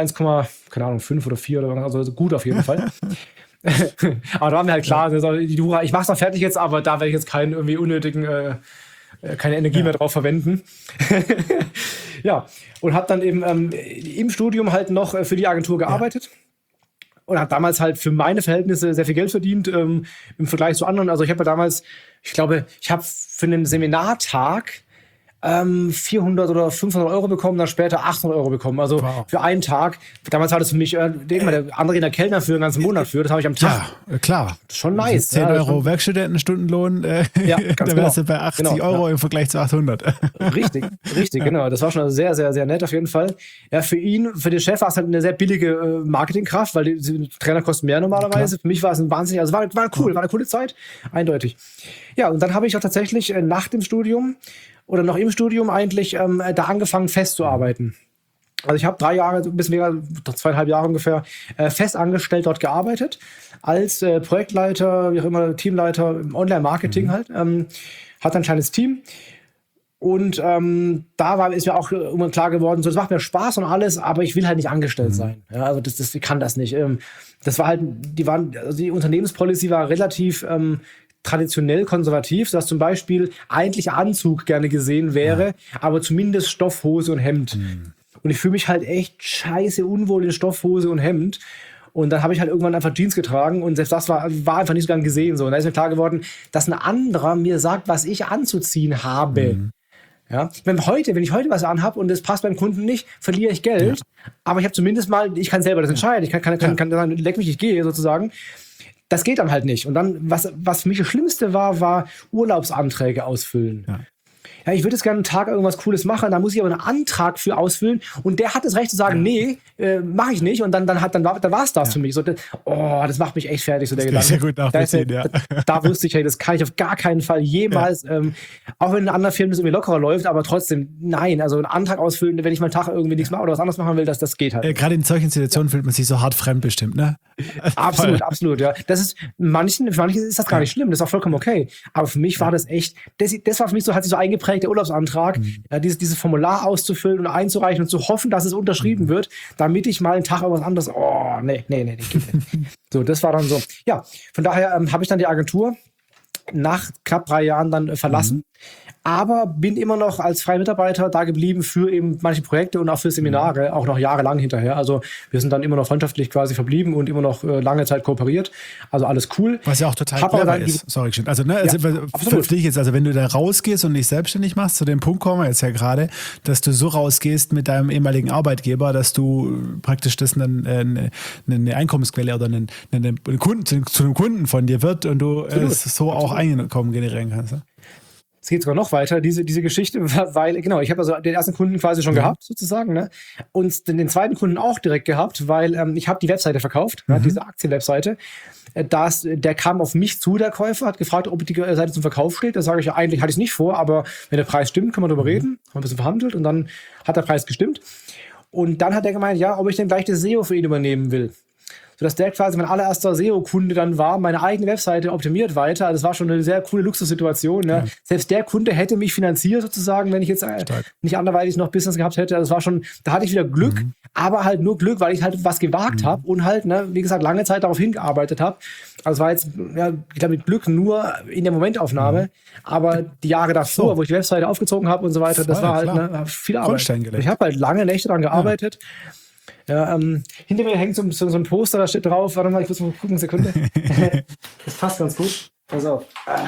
S1: 1,5 oder 4 oder was, also gut auf jeden Fall. Aber da war mir halt klar, also die Jura, ich mache es noch fertig jetzt, aber da werde ich jetzt keinen irgendwie unnötigen keine Energie mehr drauf verwenden. Ja, und habe dann eben im Studium halt noch für die Agentur gearbeitet. oder hat damals halt für meine Verhältnisse sehr viel Geld verdient im Vergleich zu anderen. Also ich habe ja damals, ich glaube, ich habe für einen Seminartag 400 oder 500 Euro bekommen, dann später 800 Euro bekommen. Also für einen Tag. Damals war das für mich, der andere in der Kellner für den ganzen Monat für. Das habe ich am Tag.
S3: Ja, klar.
S1: Schon nice.
S3: 10 Euro Werkstudentenstundenlohn, da wärst du bei 80 Euro im Vergleich zu 800.
S1: Richtig, genau. Das war schon sehr, sehr, sehr nett auf jeden Fall. Ja, für den Chef war es halt eine sehr billige Marketingkraft, weil die Trainer kosten mehr normalerweise. Klar. Für mich war es ein wahnsinnig, also war cool, war eine coole Zeit, eindeutig. Ja, und dann habe ich auch tatsächlich nach dem Studium oder noch im Studium eigentlich da angefangen festzuarbeiten. Also ich habe 3 Jahre, ein bisschen mehr, 2,5 Jahre ungefähr, fest angestellt dort gearbeitet, als Projektleiter, wie auch immer, Teamleiter im Online-Marketing halt. Hatte ein kleines Team. Und da ist mir auch irgendwann klar geworden, so, das macht mir Spaß und alles, aber ich will halt nicht angestellt sein. Ja, also ich kann das nicht. Das war halt, die Unternehmenspolicy war relativ traditionell konservativ, dass zum Beispiel eigentlich Anzug gerne gesehen wäre, aber zumindest Stoffhose und Hemd. Und ich fühle mich halt echt scheiße unwohl in Stoffhose und Hemd. Und dann habe ich halt irgendwann einfach Jeans getragen und selbst das war einfach nicht so gern gesehen. So. Und da ist mir klar geworden, dass ein anderer mir sagt, was ich anzuziehen habe. Ja, wenn ich heute was anhabe und das passt beim Kunden nicht, verliere ich Geld. Ja. Aber ich habe zumindest mal, ich kann selber das entscheiden. Ich kann sagen, leck mich, ich gehe sozusagen. Das geht dann halt nicht. Und dann, was für mich das Schlimmste war Urlaubsanträge ausfüllen. Ja, ich würde jetzt gerne einen Tag irgendwas Cooles machen, da muss ich aber einen Antrag für ausfüllen und der hat das Recht zu sagen, nee, mache ich nicht und dann war es das für mich. So, das macht mich echt fertig, so der Gedanke.
S3: Sehr gut nachvollziehen,
S1: da wusste ich, hey, das kann ich auf gar keinen Fall jemals, auch wenn in anderen Firmen das irgendwie lockerer läuft, aber trotzdem, nein, also einen Antrag ausfüllen, wenn ich mal einen Tag irgendwie nichts mache oder was anderes machen will, das geht halt.
S3: Gerade in solchen Situationen fühlt man sich so hart fremdbestimmt, ne?
S1: Absolut, ja. Das ist, für manche ist das gar nicht schlimm, das ist auch vollkommen okay. Aber für mich war das echt, das war für mich so, hat sich so eingeprägt, der Urlaubsantrag, dieses Formular auszufüllen und einzureichen und zu hoffen, dass es unterschrieben wird, damit ich mal einen Tag irgendwas anderes, nee, geht nicht. So, das war dann so. Ja, von daher habe ich dann die Agentur nach knapp 3 Jahren dann verlassen. Aber bin immer noch als freier Mitarbeiter da geblieben für eben manche Projekte und auch für Seminare, auch noch jahrelang hinterher. Also wir sind dann immer noch freundschaftlich quasi verblieben und immer noch lange Zeit kooperiert. Also alles cool.
S3: Was ja auch total clever ist. Sorry, also, für dich jetzt, also wenn du da rausgehst und dich selbstständig machst, zu dem Punkt kommen wir jetzt ja gerade, dass du so rausgehst mit deinem ehemaligen Arbeitgeber, dass du praktisch das eine Einkommensquelle oder einen Kunden, zu einem Kunden von dir wird und du so auch Einkommen generieren kannst. Ne?
S1: Es geht sogar noch weiter, diese Geschichte, weil, genau, ich habe also den ersten Kunden quasi schon gehabt, sozusagen, ne? Und den zweiten Kunden auch direkt gehabt, weil ich habe die Webseite verkauft, diese Aktienwebseite. Der kam auf mich zu, der Käufer, hat gefragt, ob die Seite zum Verkauf steht. Da sage ich ja, eigentlich hatte ich es nicht vor, aber wenn der Preis stimmt, können wir darüber reden. Haben ein bisschen verhandelt und dann hat der Preis gestimmt. Und dann hat er gemeint, ja, ob ich denn gleich das SEO für ihn übernehmen will. Sodass der quasi mein allererster SEO-Kunde dann war, meine eigene Webseite optimiert weiter. Also das war schon eine sehr coole Luxussituation. Ne? Ja. Selbst der Kunde hätte mich finanziert sozusagen, wenn ich jetzt nicht anderweitig noch Business gehabt hätte. Das war schon, da hatte ich wieder Glück, aber halt nur Glück, weil ich halt was gewagt habe und halt, ne, wie gesagt, lange Zeit darauf hingearbeitet habe. Also es war jetzt, ja, ich glaube, mit Glück nur in der Momentaufnahme, aber die Jahre davor, wo ich die Webseite aufgezogen habe und so weiter, das war halt viel Arbeit. Ich habe halt lange Nächte daran gearbeitet. Ja, hinter mir hängt so ein Poster, da steht drauf, warte mal, ich muss mal gucken, Sekunde. Das passt ganz gut. Pass auf.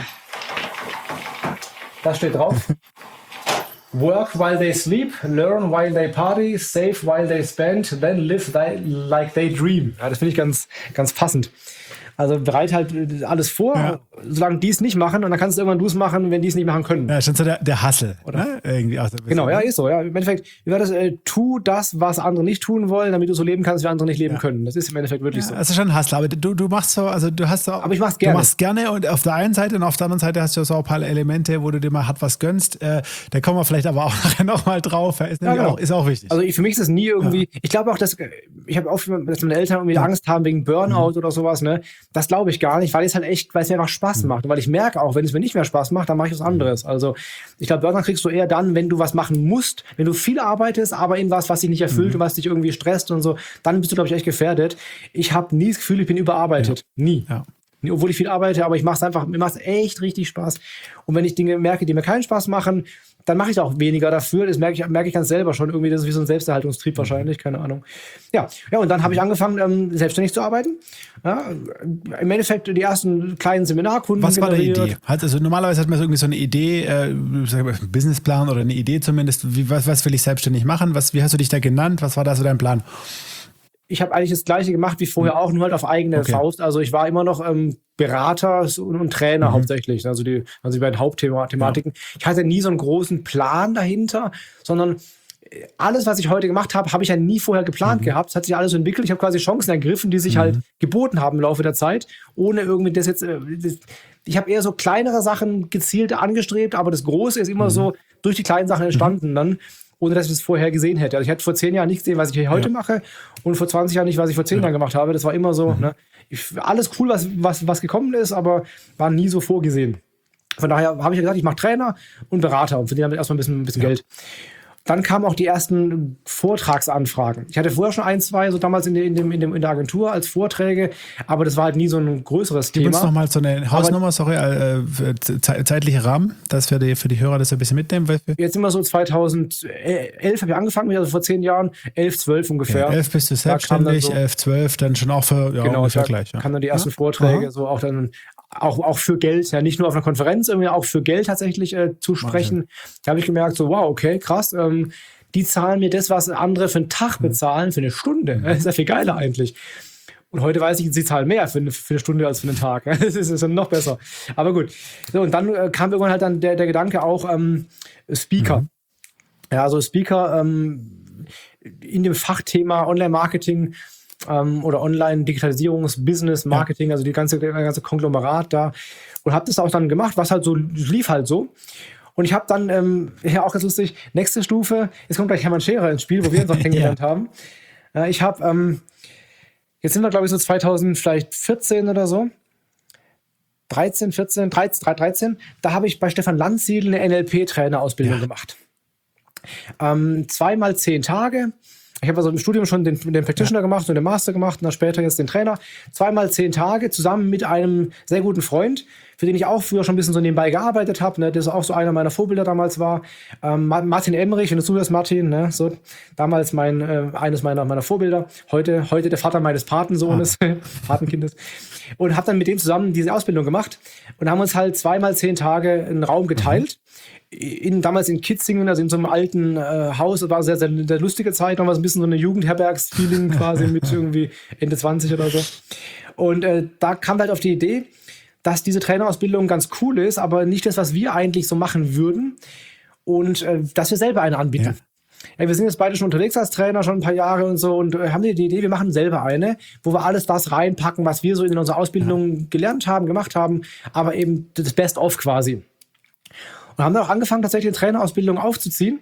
S1: Da steht drauf. Work while they sleep, learn while they party, save while they spend, then live like they dream. Ja, das finde ich ganz, ganz passend. Also bereite halt alles vor, solange die es nicht machen und dann kannst du irgendwann du es machen, wenn die es nicht machen können.
S3: Ja, schon so der Hustle, oder? Ne? Irgendwie auch so
S1: genau, ja, ist so. Ja. Im Endeffekt, wie war das? Tu das, was andere nicht tun wollen, damit du so leben kannst, wie andere nicht leben können. Das ist im Endeffekt wirklich so.
S3: Das ist schon ein Hustle, aber du machst so, also du hast so.
S1: Aber ich mach's gerne.
S3: Du machst gerne und auf der einen Seite und auf der anderen Seite hast du so ein paar Elemente, wo du dir mal was gönnst. Da kommen wir vielleicht aber auch nachher nochmal drauf. Ist auch wichtig.
S1: Also für mich ist das nie irgendwie, ich glaube auch, dass ich habe oft, dass meine Eltern irgendwie Angst haben wegen Burnout oder sowas, ne? Das glaube ich gar nicht, weil es halt echt, weil es mir einfach Spaß macht. Und weil ich merke auch, wenn es mir nicht mehr Spaß macht, dann mache ich was anderes. Also ich glaube, Burnout kriegst du eher dann, wenn du was machen musst, wenn du viel arbeitest, aber in was dich nicht erfüllt und was dich irgendwie stresst und so, dann bist du, glaube ich, echt gefährdet. Ich habe nie das Gefühl, ich bin überarbeitet. Nie.
S3: Ja.
S1: obwohl ich viel arbeite, aber ich mache es einfach, mir macht es echt richtig Spaß. Und wenn ich Dinge merke, die mir keinen Spaß machen, dann mache ich auch weniger dafür. Das merke ich ganz selber schon. Irgendwie, das ist wie so ein Selbsterhaltungstrieb wahrscheinlich, keine Ahnung. Ja, und dann habe ich angefangen, selbstständig zu arbeiten. Ja, im Endeffekt die ersten kleinen Seminarkunden.
S3: Was war die Idee? Also normalerweise hat man so irgendwie so eine Idee, einen Businessplan oder eine Idee zumindest. Was will ich selbstständig machen? Wie hast du dich da genannt? Was war da so dein Plan?
S1: Ich habe eigentlich das Gleiche gemacht wie vorher auch, nur halt auf eigene Faust. Also ich war immer noch Berater und Trainer hauptsächlich. Also die beiden Hauptthematiken. Ich hatte nie so einen großen Plan dahinter, sondern alles, was ich heute gemacht habe, habe ich ja nie vorher geplant gehabt. Es hat sich alles so entwickelt. Ich habe quasi Chancen ergriffen, die sich halt geboten haben im Laufe der Zeit, ohne irgendwie das jetzt. Ich habe eher so kleinere Sachen gezielt angestrebt, aber das Große ist immer so durch die kleinen Sachen entstanden dann, ohne dass ich es vorher gesehen hätte. Also ich hätte vor 10 Jahren nicht gesehen, was ich heute mache, und vor 20 Jahren nicht, was ich vor 10 Jahren gemacht habe. Das war immer so, ne? Alles cool, was gekommen ist, aber war nie so vorgesehen. Von daher habe ich gesagt, ich mache Trainer und Berater und verdiene damit erstmal ein bisschen Geld. Dann kamen auch die ersten Vortragsanfragen. Ich hatte vorher schon 1, 2, so damals in der Agentur als Vorträge, aber das war halt nie so ein größeres Thema.
S3: Gib uns nochmal so eine Hausnummer, zeitlicher Rahmen, dass für die Hörer das ein bisschen mitnehmen.
S1: Jetzt sind wir so 2011 habe ich angefangen, also vor 10 Jahren, 11, 12 ungefähr.
S3: Ja, 11 bist du selbstständig, so 11, 12 dann schon auch für ungefähr gleich. Ja.
S1: Kamen dann die ersten Vorträge, so auch für Geld, ja, nicht nur auf einer Konferenz, irgendwie auch für Geld tatsächlich zu sprechen. Da habe ich gemerkt, so wow, okay, krass, die zahlen mir das, was andere für einen Tag bezahlen, für eine Stunde. Das ist ja viel geiler eigentlich. Und heute weiß ich, sie zahlen mehr für eine Stunde als für einen Tag. Das ist dann noch besser. Aber gut. So, und dann kam irgendwann halt dann der Gedanke auch, Speaker. Ja, also Speaker in dem Fachthema Online-Marketing, oder Online-Digitalisierungs-, Business-Marketing, also der ganze Konglomerat da. Und habe das auch dann gemacht, was halt so lief halt so. Und ich habe dann, auch ganz lustig, nächste Stufe, jetzt kommt gleich Hermann Scherer ins Spiel, wo wir uns auch kennengelernt haben. Ich habe, jetzt sind wir, glaube ich, so 2014 oder so. 13, da habe ich bei Stefan Landsiedel eine NLP-Trainer-Ausbildung gemacht. 2 mal 10 Tage. Ich habe also im Studium schon den Practitioner gemacht und den Master gemacht und dann später jetzt den Trainer. 2 mal 10 Tage zusammen mit einem sehr guten Freund, für den ich auch früher schon ein bisschen so nebenbei gearbeitet habe, ne, der auch so einer meiner Vorbilder damals war. Martin Emmerich, wenn du zuhörst, Martin, ne, so damals eines meiner Vorbilder, heute der Vater meines Patensohnes, Patenkindes. Und habe dann mit dem zusammen diese Ausbildung gemacht und haben uns halt 2 mal 10 Tage einen Raum geteilt. Damals in Kitzingen, also in so einem alten Haus, das war sehr, sehr, sehr lustige Zeit, noch was ein bisschen so eine Jugendherbergsfeeling quasi mit irgendwie Ende 20 oder so. Und da kam halt auf die Idee, dass diese Trainerausbildung ganz cool ist, aber nicht das, was wir eigentlich so machen würden und dass wir selber eine anbieten. Ja, wir sind jetzt beide schon unterwegs als Trainer, schon ein paar Jahre und so und haben die Idee, wir machen selber eine, wo wir alles das reinpacken, was wir so in unserer Ausbildung gelernt haben, gemacht haben, aber eben das Best-of quasi. Und haben dann auch angefangen, tatsächlich eine Trainerausbildung aufzuziehen,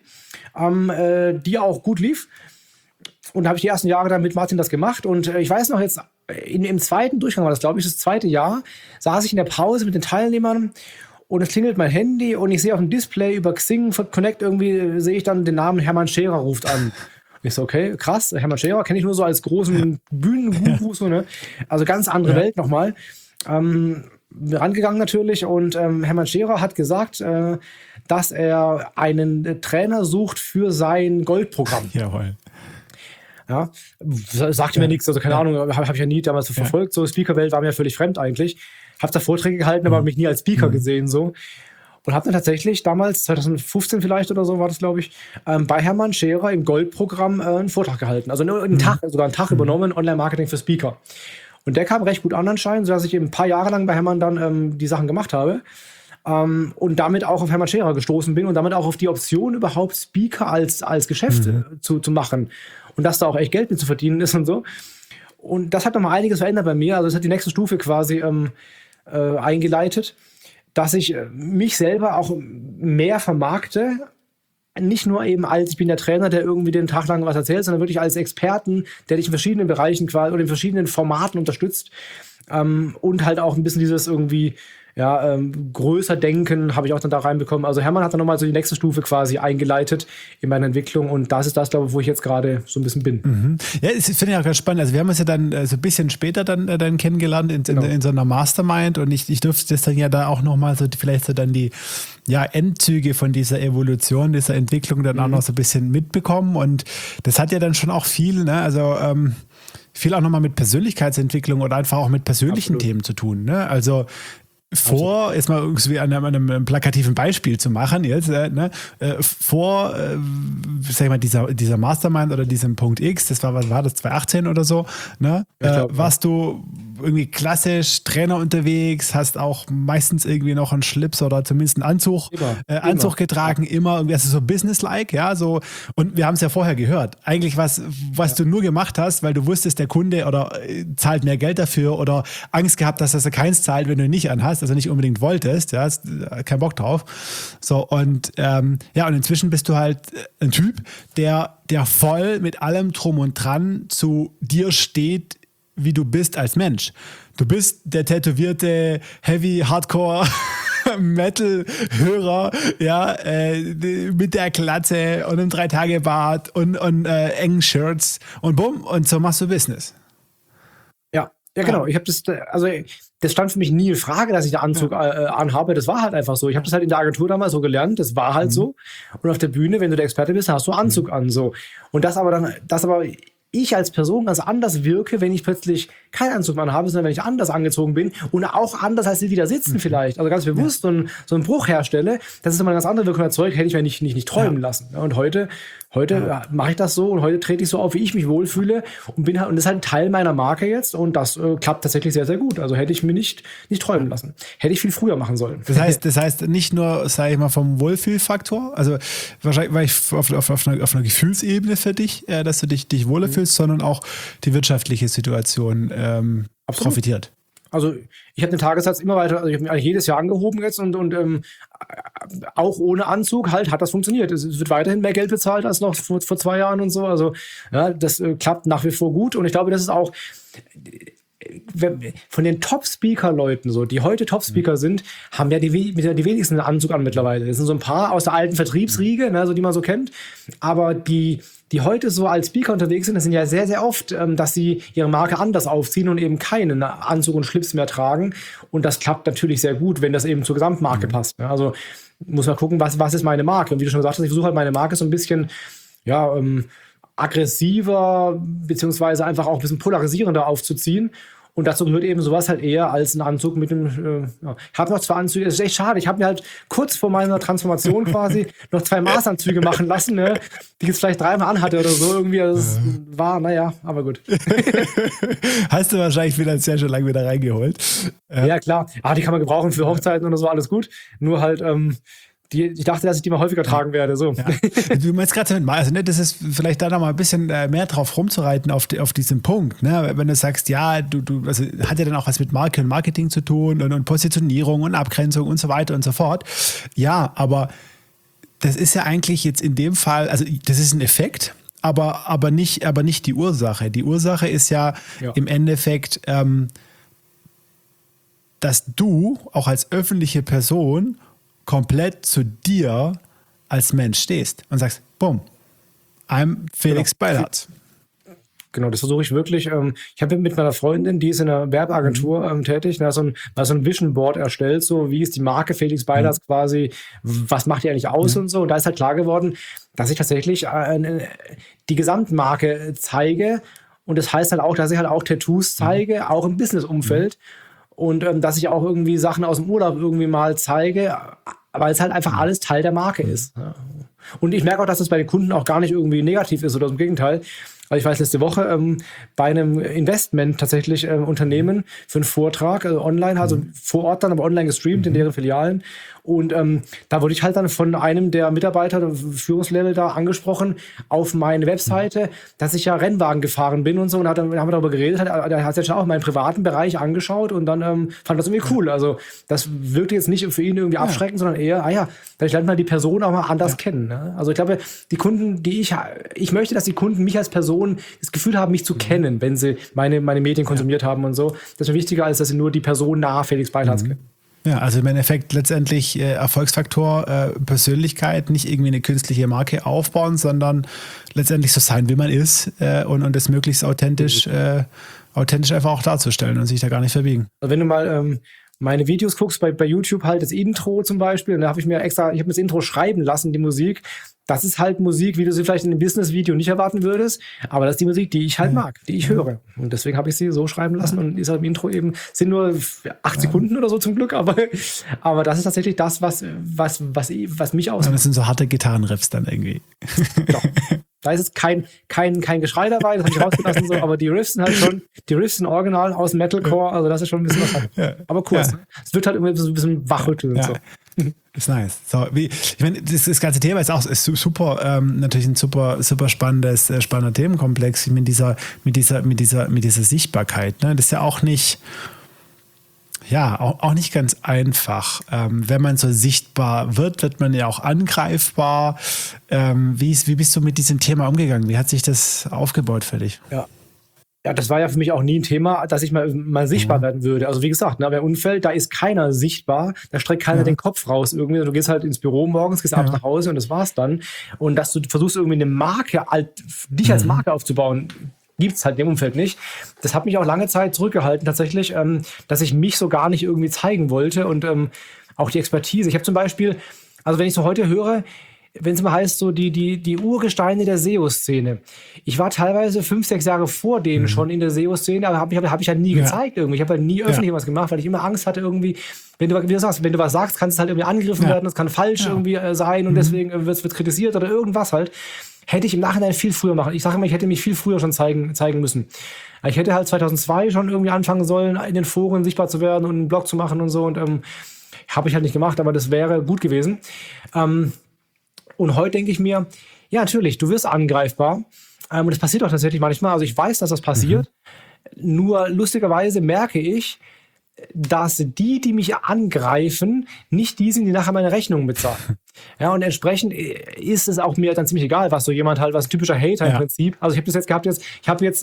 S1: die auch gut lief. Und da habe ich die ersten Jahre dann mit Martin das gemacht. Und ich weiß noch jetzt, im zweiten Durchgang war das, glaube ich, das zweite Jahr, saß ich in der Pause mit den Teilnehmern und es klingelt mein Handy und ich sehe auf dem Display über Xing Connect irgendwie, sehe ich dann den Namen Hermann Scherer ruft an. Ich so, okay, krass, Hermann Scherer kenne ich nur so als großen Bühnenguru, so, ne? Also ganz andere Welt nochmal. Rangegangen natürlich und Hermann Scherer hat gesagt, dass er einen Trainer sucht für sein Goldprogramm.
S3: Jawohl.
S1: Ja, sagte mir nichts, also keine Ahnung, habe ich ja nie damals so verfolgt. So, Speaker-Welt war mir völlig fremd eigentlich. Habe da Vorträge gehalten, aber mich nie als Speaker gesehen so. Und habe dann tatsächlich damals, 2015 vielleicht oder so war das, glaube ich, bei Hermann Scherer im Goldprogramm einen Vortrag gehalten. Also sogar einen Tag übernommen, Online-Marketing für Speaker. Und der kam recht gut an anscheinend, sodass ich eben ein paar Jahre lang bei Hermann dann die Sachen gemacht habe. Und damit auch auf Hermann Scherer gestoßen bin und damit auch auf die Option, überhaupt Speaker als Geschäft zu machen. Und dass da auch echt Geld mit zu verdienen ist und so. Und das hat nochmal einiges verändert bei mir. Also das hat die nächste Stufe quasi eingeleitet, dass ich mich selber auch mehr vermarkte. Nicht nur eben als, ich bin der Trainer, der irgendwie den Tag lang was erzählt, sondern wirklich als Experten, der dich in verschiedenen Bereichen quasi oder in verschiedenen Formaten unterstützt. Und halt auch ein bisschen dieses irgendwie, ja, größer denken habe ich auch dann da reinbekommen. Also Hermann hat dann nochmal so die nächste Stufe quasi eingeleitet in meiner Entwicklung und das ist das, glaube ich, wo ich jetzt gerade so ein bisschen bin.
S3: Ja, das finde ich auch ganz spannend. Also wir haben uns ja dann so ein bisschen später dann kennengelernt in so einer Mastermind und ich durfte das dann ja da auch nochmal so vielleicht so dann die Endzüge von dieser Evolution, dieser Entwicklung dann auch noch so ein bisschen mitbekommen und das hat ja dann schon auch viel, ne? Also viel auch nochmal mit Persönlichkeitsentwicklung oder einfach auch mit persönlichen Themen zu tun, ne? Also jetzt mal irgendwie an einem plakativen Beispiel zu machen, jetzt, sag ich mal, dieser Mastermind oder diesem Punkt X, das war 2018 oder so, ne? Warst du irgendwie klassisch Trainer unterwegs, hast auch meistens irgendwie noch einen Schlips oder zumindest einen Anzug getragen, immer irgendwie, also so businesslike, ja, so. Und wir haben es ja vorher gehört. Eigentlich was du nur gemacht hast, weil du wusstest, der Kunde oder zahlt mehr Geld dafür oder Angst gehabt hast, dass er keins zahlt, wenn du ihn nicht anhast, also nicht unbedingt wolltest, ja, hast keinen Bock drauf. So, und und inzwischen bist du halt ein Typ, der voll mit allem Drum und Dran zu dir steht, wie du bist als Mensch. Du bist der tätowierte Heavy Hardcore Metal-Hörer, ja, mit der Glatze und einem 3-Tage-Bart und engen Shirts und bumm, und so machst du Business.
S1: Ja, genau. Ich habe das stand für mich nie in Frage, dass ich den Anzug anhabe. Das war halt einfach so. Ich habe das halt in der Agentur damals so gelernt. Das war halt so. Und auf der Bühne, wenn du der Experte bist, hast du Anzug an, so. Und das aber ich als Person ganz anders wirke, wenn ich plötzlich keinen Anzug mehr habe, sondern wenn ich anders angezogen bin und auch anders als die da sitzen vielleicht. Also ganz bewusst so einen Bruch herstelle. Das ist immer eine ganz andere Wirkung erzeugt, hätte ich mir nicht träumen lassen. Und heute mache ich das so und heute trete ich so auf, wie ich mich wohlfühle und bin halt, und das ist halt ein Teil meiner Marke jetzt und das klappt tatsächlich sehr, sehr gut. Also hätte ich mir nicht träumen lassen. Hätte ich viel früher machen sollen.
S3: Das heißt nicht nur, sage ich mal, vom Wohlfühlfaktor, also wahrscheinlich war ich auf einer Gefühlsebene für dich, dass du dich wohler fühlst, sondern auch die wirtschaftliche Situation profitiert.
S1: Also ich habe den Tagessatz immer weiter, also ich habe mich jedes Jahr angehoben jetzt und auch ohne Anzug halt hat das funktioniert. Es wird weiterhin mehr Geld bezahlt als noch vor 2 Jahren und so. Also ja, das klappt nach wie vor gut und ich glaube, das ist auch von den Top-Speaker-Leuten, so, die heute Top-Speaker sind, haben ja die wenigsten einen Anzug an mittlerweile. Das sind so ein paar aus der alten Vertriebsriege, ne, so, die man so kennt. Aber die heute so als Speaker unterwegs sind, das sind ja sehr, sehr oft, dass sie ihre Marke anders aufziehen und eben keinen Anzug und Schlips mehr tragen. Und das klappt natürlich sehr gut, wenn das eben zur Gesamtmarke passt. Ne? Also muss man gucken, was ist meine Marke. Und wie du schon gesagt hast, ich versuche halt meine Marke so ein bisschen, aggressiver, beziehungsweise einfach auch ein bisschen polarisierender aufzuziehen. Und dazu gehört eben sowas halt eher als ein Anzug mit einem, ich habe noch 2 Anzüge, das ist echt schade, ich habe mir halt kurz vor meiner Transformation quasi noch 2 Maßanzüge machen lassen, ne, die ich jetzt vielleicht 3-mal anhatte oder so, irgendwie, das war, naja, aber gut.
S3: Hast du wahrscheinlich finanziell schon lange wieder reingeholt.
S1: Ja, klar, die kann man gebrauchen für Hochzeiten oder so, alles gut, nur halt, ich dachte, dass ich die mal häufiger tragen werde. So.
S3: Ja. Du meinst gerade damit, also ne, das ist vielleicht da noch mal ein bisschen mehr drauf rumzureiten auf diesem Punkt. Ne? Wenn du sagst, ja, du also hat ja dann auch was mit Marke und Marketing zu tun und Positionierung und Abgrenzung und so weiter und so fort. Ja, aber das ist ja eigentlich jetzt in dem Fall, also das ist ein Effekt, aber nicht die Ursache. Die Ursache ist ja im Endeffekt, dass du auch als öffentliche Person komplett zu dir als Mensch stehst und sagst, boom, I'm Felix Beilharz.
S1: Genau, das versuche ich wirklich. Ich habe mit meiner Freundin, die ist in einer Werbeagentur tätig, da so ein Vision Board erstellt, so wie ist die Marke Felix Beilharz quasi, was macht die eigentlich aus und so. Und da ist halt klar geworden, dass ich tatsächlich die Gesamtmarke zeige. Und das heißt halt auch, dass ich halt auch Tattoos zeige, auch im Business-Umfeld. Und dass ich auch irgendwie Sachen aus dem Urlaub irgendwie mal zeige, weil es halt einfach alles Teil der Marke ist. Ja. Und ich merke auch, dass das bei den Kunden auch gar nicht irgendwie negativ ist oder im Gegenteil. Also ich weiß, letzte Woche bei einem Investment tatsächlich Unternehmen für einen Vortrag, online, also vor Ort dann, aber online gestreamt in deren Filialen. Und da wurde ich halt dann von einem der Mitarbeiter, Führungslevel da angesprochen, auf meine Webseite, dass ich ja Rennwagen gefahren bin und so. Und dann haben wir darüber geredet, der hat sich ja auch meinen privaten Bereich angeschaut und dann fand das irgendwie cool. Also das wirkte jetzt nicht für ihn irgendwie abschreckend, sondern eher, vielleicht lernt man die Person auch mal anders kennen. Ne? Also ich glaube, die Kunden, ich möchte, dass die Kunden mich als Person Personen das Gefühl haben, mich zu kennen, wenn sie meine Medien konsumiert haben und so. Das ist mir wichtiger, als dass sie nur die Person nahe Felix Beilharz kennen.
S3: Ja, also im Endeffekt letztendlich Erfolgsfaktor, Persönlichkeit, nicht irgendwie eine künstliche Marke aufbauen, sondern letztendlich so sein, wie man ist und das möglichst authentisch einfach auch darzustellen und sich da gar nicht verbiegen.
S1: Also wenn du mal meine Videos guckst bei YouTube, halt das Intro zum Beispiel, und da habe ich mir das Intro schreiben lassen, die Musik. Das ist halt Musik, wie du sie vielleicht in einem Business-Video nicht erwarten würdest, aber das ist die Musik, die ich halt mag, die ich höre. Und deswegen habe ich sie so schreiben lassen und ist halt im Intro eben, sind nur 8 Sekunden oder so zum Glück, aber das ist tatsächlich das, was mich ausmacht.
S3: Und das sind so harte Gitarrenriffs dann irgendwie.
S1: Genau. Da ist jetzt kein Geschrei dabei, das habe ich rausgelassen, so, aber die Riffs sind halt schon, die Riffs sind original aus dem Metalcore, also das ist schon ein bisschen was. Ja. Aber kurz, ne? Es wird halt irgendwie so ein bisschen wachrütteln und so.
S3: Ist nice. So, ich meine, das ganze Thema ist super, natürlich ein super spannender Themenkomplex mit dieser Sichtbarkeit. Ne? Das ist ja auch nicht, auch nicht ganz einfach. Wenn man so sichtbar wird man ja auch angreifbar. Wie bist du mit diesem Thema umgegangen? Wie hat sich das aufgebaut für dich?
S1: Ja, das war ja für mich auch nie ein Thema, dass ich mal sichtbar werden würde. Also wie gesagt, bei Unfall, da ist keiner sichtbar, da streckt keiner den Kopf raus irgendwie. Du gehst halt ins Büro morgens, gehst abends nach Hause und das war's dann. Und dass du versuchst irgendwie eine Marke, dich als Marke aufzubauen, gibt's halt in dem Umfeld nicht. Das hat mich auch lange Zeit zurückgehalten tatsächlich, dass ich mich so gar nicht irgendwie zeigen wollte und auch die Expertise. Ich habe zum Beispiel, also wenn ich so heute höre, wenn es mal heißt, so die Urgesteine der SEO-Szene. Ich war teilweise 5, 6 Jahre vor denen schon in der SEO-Szene, aber hab ich halt nie gezeigt irgendwie. Ich habe halt nie öffentlich was gemacht, weil ich immer Angst hatte irgendwie, wenn du was sagst, kann es halt irgendwie angegriffen werden, das kann falsch irgendwie sein und deswegen wird kritisiert oder irgendwas halt. Hätte ich im Nachhinein viel früher machen. Ich sage immer, ich hätte mich viel früher schon zeigen müssen. Ich hätte halt 2002 schon irgendwie anfangen sollen, in den Foren sichtbar zu werden und einen Blog zu machen und so und habe ich halt nicht gemacht, aber das wäre gut gewesen. Und heute denke ich mir, ja, natürlich, du wirst angreifbar. Und das passiert auch tatsächlich manchmal. Also ich weiß, dass das passiert. Nur lustigerweise merke ich, dass die mich angreifen, nicht die sind, die nachher meine Rechnungen bezahlen. Ja, und entsprechend ist es auch mir dann ziemlich egal, was so jemand halt, was ein typischer Hater im Prinzip. Also ich habe das jetzt gehabt, ich habe jetzt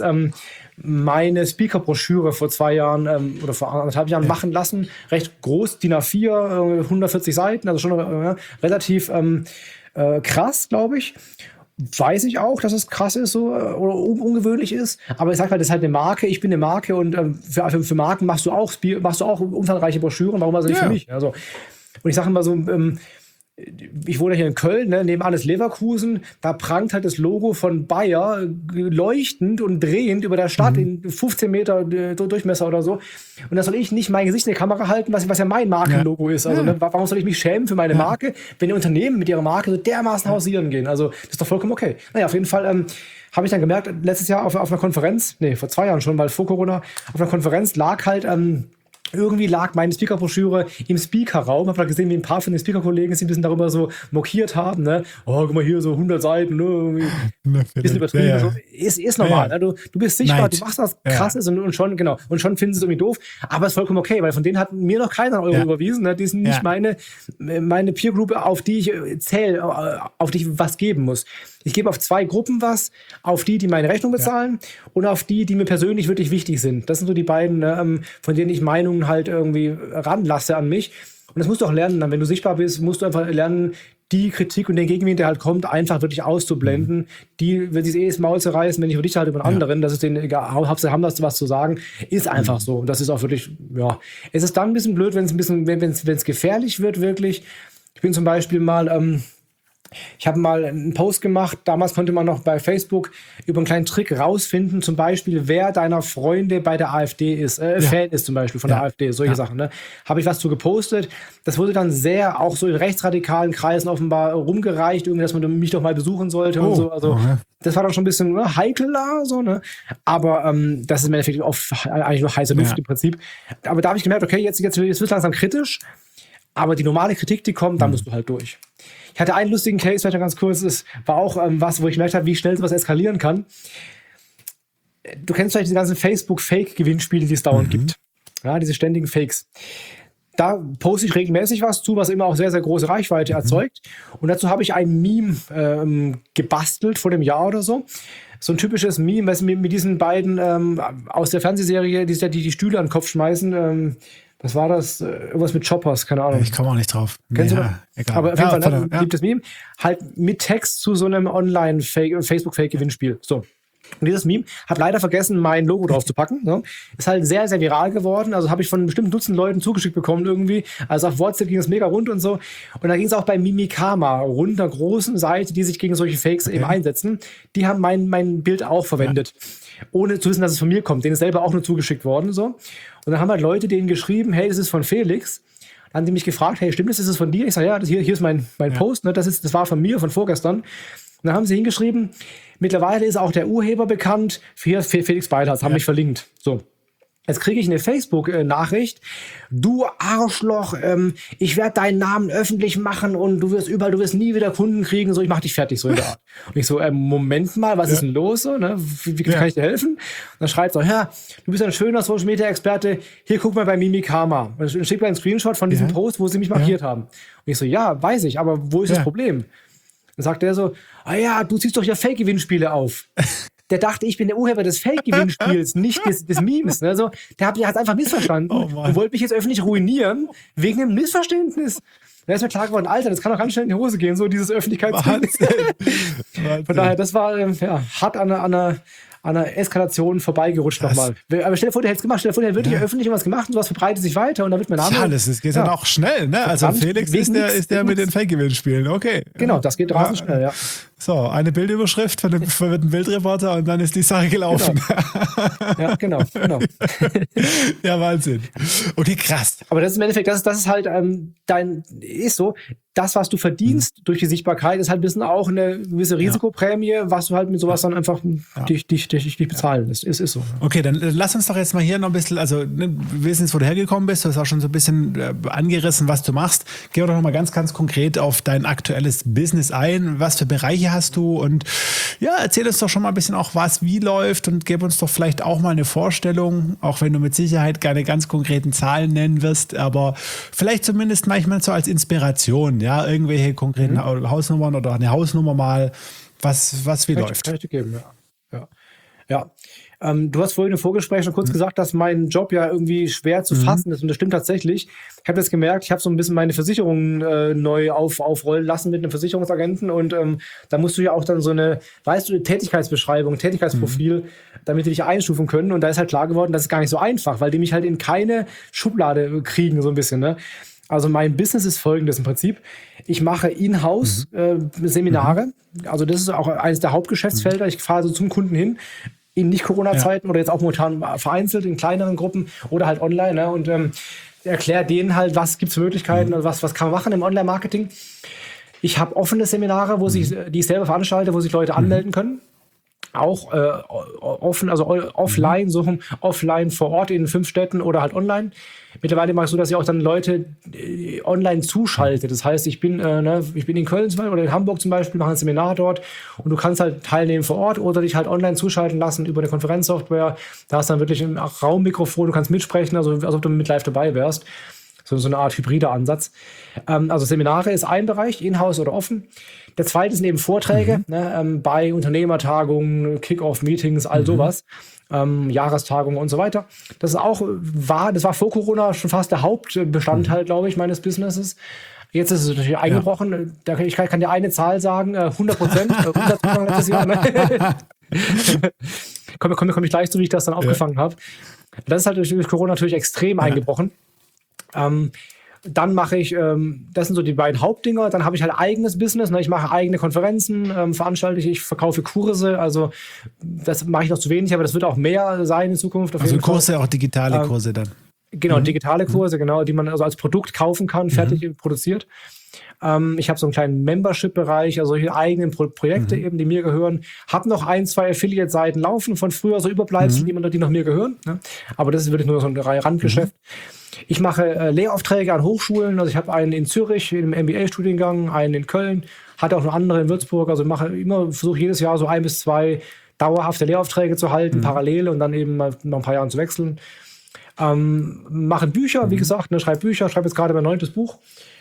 S1: meine Speaker-Broschüre vor 2 Jahren oder vor 1,5 Jahren machen lassen. Recht groß, DIN A4, 140 Seiten, also schon relativ krass, glaube ich. Weiß ich auch, dass es krass ist so oder ungewöhnlich ist, aber ich sage halt, das ist halt eine Marke, ich bin eine Marke und für Marken machst du auch umfangreiche Broschüren, warum also nicht für mich? Also, und ich sage immer so, ich wohne hier in Köln, ne, nebenan ist Leverkusen, da prangt halt das Logo von Bayer leuchtend und drehend über der Stadt in 15 Meter Durchmesser oder so. Und da soll ich nicht mein Gesicht in die Kamera halten, was ja mein Markenlogo ist. Also ne, warum soll ich mich schämen für meine Marke, wenn die Unternehmen mit ihrer Marke so dermaßen hausieren gehen? Also das ist doch vollkommen okay. Naja, auf jeden Fall habe ich dann gemerkt, letztes Jahr auf einer Konferenz, vor 2 Jahren schon, weil vor Corona, auf einer Konferenz lag halt irgendwie lag meine Speaker-Broschüre im Speaker-Raum. Hab da gesehen, wie ein paar von den Speaker-Kollegen sich ein bisschen darüber so mokiert haben. Ne? Oh, guck mal hier, so 100 Seiten. Ne? Bisschen übertrieben. Ja. So. Ist normal. Ja. Ne? Du bist sichtbar, du machst was Krasses und schon finden sie es irgendwie doof. Aber ist vollkommen okay, weil von denen hat mir noch keiner Euro überwiesen. Ne? Die sind nicht meine Peer-Group, auf die ich zähle, auf die ich was geben muss. Ich gebe auf 2 Gruppen was, auf die meine Rechnung bezahlen und auf die mir persönlich wirklich wichtig sind. Das sind so die beiden, ne, von denen ich Meinungen halt irgendwie ranlasse an mich. Und das musst du auch lernen. Wenn du sichtbar bist, musst du einfach lernen, die Kritik und den Gegenwind, der halt kommt, einfach wirklich auszublenden. Die wird sich das Maul zerreißen, wenn ich für dich halte über einen anderen. Das ist denen egal. Hauptsache haben das was zu sagen. Ist einfach so. Und das ist auch wirklich, Es ist dann ein bisschen blöd, wenn es gefährlich wird, wirklich. Ich bin zum Beispiel mal, ich habe mal einen Post gemacht, damals konnte man noch bei Facebook über einen kleinen Trick rausfinden, zum Beispiel, wer deiner Freunde bei der AfD ist, Fan ist zum Beispiel von der AfD, solche Sachen. Ne? Habe ich was zu gepostet. Das wurde dann sehr, auch so in rechtsradikalen Kreisen offenbar rumgereicht, irgendwie, dass man mich doch mal besuchen sollte und so. Also das war dann schon ein bisschen heikler, so, ne? Aber das ist im Endeffekt eigentlich nur heiße Luft im Prinzip. Aber da habe ich gemerkt, okay, jetzt wird es langsam kritisch, aber die normale Kritik, die kommt, da musst du halt durch. Ich hatte einen lustigen Case, vielleicht ganz kurz, es war auch was, wo ich gemerkt habe, wie schnell sowas eskalieren kann. Du kennst vielleicht diese ganzen Facebook-Fake-Gewinnspiele, die es dauernd gibt. Ja, diese ständigen Fakes. da poste ich regelmäßig was zu, was immer auch sehr, sehr große Reichweite erzeugt. Und dazu habe ich ein Meme gebastelt vor dem Jahr oder so. So ein typisches Meme, was mit diesen beiden aus der Fernsehserie, die Stühle an den Kopf schmeißen. Was war das? Irgendwas mit Choppers, keine Ahnung.
S3: Ich komme auch nicht drauf.
S1: Kennst du das?
S3: Egal.
S1: Aber auf jeden Fall gibt es Meme. Halt mit Text zu so einem Online-Facebook-Fake-Gewinnspiel. So. Und dieses Meme, habe leider vergessen, mein Logo drauf zu packen. Ne? Ist halt sehr, sehr viral geworden. Also habe ich von bestimmt Dutzend Leuten zugeschickt bekommen irgendwie. Also auf WhatsApp ging es mega rund und so. Und da ging es auch bei Mimikama rund, einer großen Seite, die sich gegen solche Fakes eben einsetzen. Die haben mein Bild auch verwendet. Ohne zu wissen, dass es von mir kommt. Denen ist selber auch nur zugeschickt worden. So. Und dann haben halt Leute denen geschrieben, hey, das ist von Felix. Dann haben die mich gefragt, hey, stimmt das, ist es von dir? Ich sage, ja, hier ist mein Post. Ne? Das war von mir, von vorgestern. Und dann haben sie hingeschrieben, mittlerweile ist auch der Urheber bekannt, für Felix Beilharz, haben mich verlinkt. So. Jetzt kriege ich eine Facebook-Nachricht, du Arschloch, ich werde deinen Namen öffentlich machen und du wirst nie wieder Kunden kriegen, so, ich mach dich fertig, so in der Art. Und ich so, Moment mal, was ist denn los? So, ne? Wie kann ich dir helfen? Und dann schreibt so, ja, du bist ein schöner Social-Media-Experte, hier guck mal bei Mimikama. Und dann schickt mir einen Screenshot von diesem Post, wo sie mich markiert haben. Und ich so, ja, weiß ich, aber wo ist das Problem? Dann sagt er so, du ziehst doch ja Fake-Gewinnspiele auf. Der dachte, ich bin der Urheber des Fake-Gewinnspiels, nicht des Memes. Ne? Also, der hat es einfach missverstanden und wollte mich jetzt öffentlich ruinieren wegen einem Missverständnis. Da ist mir klar geworden, Alter, das kann doch ganz schnell in die Hose gehen, so dieses Öffentlichkeitsbild. Von daher, das war hart an einer Eskalation vorbeigerutscht nochmal. Aber stell dir vor, der hätte es gemacht, stell dir vor, der hätte wirklich öffentlich was gemacht und sowas verbreitet sich weiter und da wird mein Name...
S3: Ja, das geht dann auch schnell, ne? Also Felix ist der mit den Fake-Gewinnspielen, okay.
S1: Genau, das geht rasend schnell, ja.
S3: So, eine Bildüberschrift von einem Bildreporter und dann ist die Sache gelaufen.
S1: Genau.
S3: Ja, Wahnsinn. Okay, krass.
S1: Aber das ist im Endeffekt, das ist halt das, was du verdienst durch die Sichtbarkeit, ist halt ein bisschen auch eine gewisse Risikoprämie, was du halt mit sowas dann einfach dich bezahlen lässt. Ist so.
S3: Okay, dann lass uns doch jetzt mal hier noch ein bisschen, also wir wissen jetzt, wo du hergekommen bist, du hast auch schon so ein bisschen angerissen, was du machst. Geh doch noch mal ganz, ganz konkret auf dein aktuelles Business ein. Was für Bereiche hast du? Und ja, erzähl uns doch schon mal ein bisschen auch, was wie läuft und gib uns doch vielleicht auch mal eine Vorstellung, auch wenn du mit Sicherheit keine ganz konkreten Zahlen nennen wirst, aber vielleicht zumindest manchmal so als Inspiration, ja, irgendwelche konkreten Hausnummern oder eine Hausnummer mal, was wie läuft.
S1: Kann ich dir geben, ja. Du hast vorhin im Vorgespräch schon kurz gesagt, dass mein Job ja irgendwie schwer zu fassen ist und das stimmt tatsächlich. Ich habe das gemerkt, ich habe so ein bisschen meine Versicherungen neu aufrollen lassen mit einem Versicherungsagenten und da musst du ja auch dann so eine Tätigkeitsbeschreibung, Tätigkeitsprofil, damit die dich einstufen können und da ist halt klar geworden, das ist gar nicht so einfach, weil die mich halt in keine Schublade kriegen, so ein bisschen, ne? Also mein Business ist folgendes im Prinzip. Ich mache in-house Seminare. Also das ist auch eines der Hauptgeschäftsfelder. Ich fahre so zum Kunden hin, in Nicht-Corona-Zeiten oder jetzt auch momentan vereinzelt in kleineren Gruppen oder halt online. Ne? Und erkläre denen halt, was gibt es für Möglichkeiten und was kann man machen im Online-Marketing. Ich habe offene Seminare, die ich selber veranstalte, wo sich Leute anmelden können. Auch offen, also offline suchen, offline vor Ort in 5 Städten oder halt online. Mittlerweile mache ich so, dass ich auch dann Leute online zuschalte. Das heißt, ich bin in Köln zum Beispiel oder in Hamburg zum Beispiel, mache ein Seminar dort und du kannst halt teilnehmen vor Ort oder dich halt online zuschalten lassen über eine Konferenzsoftware. Da hast du dann wirklich ein Raummikrofon, du kannst mitsprechen, also als ob du mit live dabei wärst. So eine Art hybrider Ansatz. Also Seminare ist ein Bereich, in-house oder offen. Der zweite sind eben Vorträge bei Unternehmertagungen, Kick-Off-Meetings, all sowas. Jahrestagungen und so weiter. Das war vor Corona schon fast der Hauptbestandteil, glaube ich, meines Businesses. Jetzt ist es natürlich eingebrochen. Ja. Ich kann dir eine Zahl sagen, 100%. Umsatz letztes Jahr. Ne? Komm ich gleich zu, wie ich das dann aufgefangen habe. Das ist halt durch Corona natürlich extrem eingebrochen. Dann mache ich, das sind so die beiden Hauptdinger, dann habe ich halt eigenes Business, ne? Ich mache eigene Konferenzen, veranstalte ich verkaufe Kurse, also das mache ich noch zu wenig, aber das wird auch mehr sein in Zukunft.
S3: Also Kurse, auch digitale Kurse dann.
S1: Genau, digitale Kurse, genau, die man also als Produkt kaufen kann, fertig produziert. Ich habe so einen kleinen Membership-Bereich, also solche eigenen Projekte eben, die mir gehören. Habe noch 1, 2 Affiliate-Seiten laufen von früher, so Überbleibsel, die noch mir gehören. Ne? Aber das ist wirklich nur so ein Randgeschäft. Ich mache Lehraufträge an Hochschulen. Also ich habe einen in Zürich im MBA-Studiengang, einen in Köln, hatte auch noch andere in Würzburg. Also versuche jedes Jahr so 1 bis 2 dauerhafte Lehraufträge zu halten, parallel und dann eben mal nach ein paar Jahren zu wechseln. Mache Bücher, wie gesagt, ne, schreibe Bücher, schreibe jetzt gerade mein 9. Buch.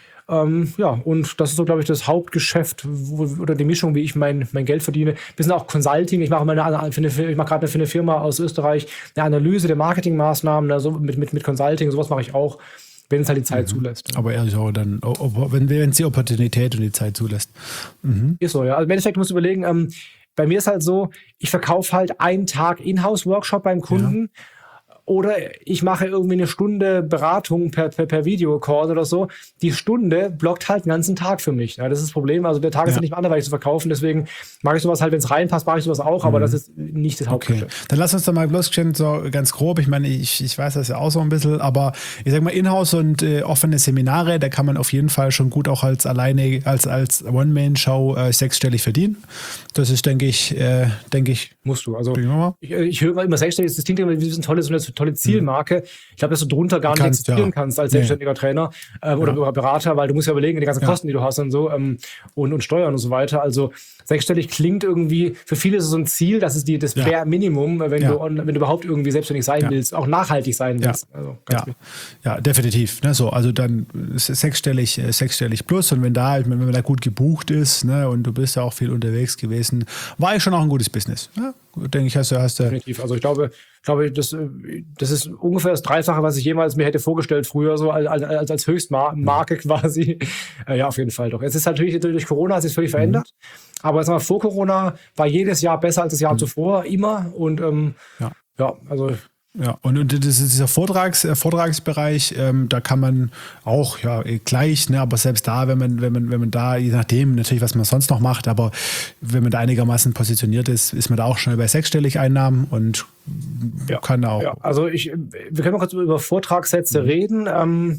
S1: Und das ist so, glaube ich, das Hauptgeschäft oder die Mischung, wie ich mein Geld verdiene. Bisschen auch Consulting. Ich mache gerade für eine Firma aus Österreich eine Analyse der Marketingmaßnahmen, also mit Consulting, sowas mache ich auch, wenn es halt die Zeit zulässt. Ja.
S3: Aber eher so dann, wenn es die Opportunität und die Zeit zulässt.
S1: Ist so, ja. Also im Endeffekt musst du überlegen, bei mir ist halt so, ich verkaufe halt einen Tag Inhouse-Workshop beim Kunden. Ja. Oder ich mache irgendwie eine Stunde Beratung per Videocall oder so. Die Stunde blockt halt den ganzen Tag für mich. Ja, das ist das Problem. Also der Tag ist ja nicht anderweitig zu verkaufen. Deswegen mache ich sowas halt, wenn es reinpasst, mache ich sowas auch. Aber das ist nicht das Hauptgeschäft.
S3: Okay. Dann lass uns doch mal bloß so ganz grob. Ich meine, ich weiß das ja auch so ein bisschen. Aber ich sag mal, Inhouse und offene Seminare, da kann man auf jeden Fall schon gut auch als One-Man-Show sechsstellig verdienen. Das ist, denke ich.
S1: Musst du. Also ich höre immer sechsstellig. Das klingt immer wie eine tolle Zielmarke. Ich glaube, dass du drunter gar nicht existieren kannst als selbstständiger Trainer oder Berater, weil du musst ja überlegen, die ganzen Kosten, die du hast und so und Steuern und so weiter. Also sechsstellig klingt irgendwie, für viele ist es so ein Ziel, das ist das Bare Minimum, wenn du überhaupt irgendwie selbstständig sein willst, auch nachhaltig sein willst. Also
S3: ja, definitiv. Ne, so, also dann sechsstellig plus und wenn man da gut gebucht ist, ne, und du bist ja auch viel unterwegs gewesen, war ich schon auch ein gutes Business. Ne? Denke ich, hast du.
S1: Definitiv. Also ich glaube, das ist ungefähr das Dreifache, was ich jemals mir hätte vorgestellt früher, so als Höchstmarke quasi. Ja, auf jeden Fall doch. Jetzt ist natürlich durch Corona hat sich völlig verändert. Aber jetzt mal vor Corona war jedes Jahr besser als das Jahr zuvor, immer. Und also.
S3: Ja, und das ist dieser Vortragsbereich, da kann man auch gleich, ne, aber selbst da, wenn man da, je nachdem natürlich, was man sonst noch macht, aber wenn man da einigermaßen positioniert ist, ist man da auch schnell bei sechsstellig Einnahmen und kann auch. Ja,
S1: also wir können mal kurz über Vortragssätze reden.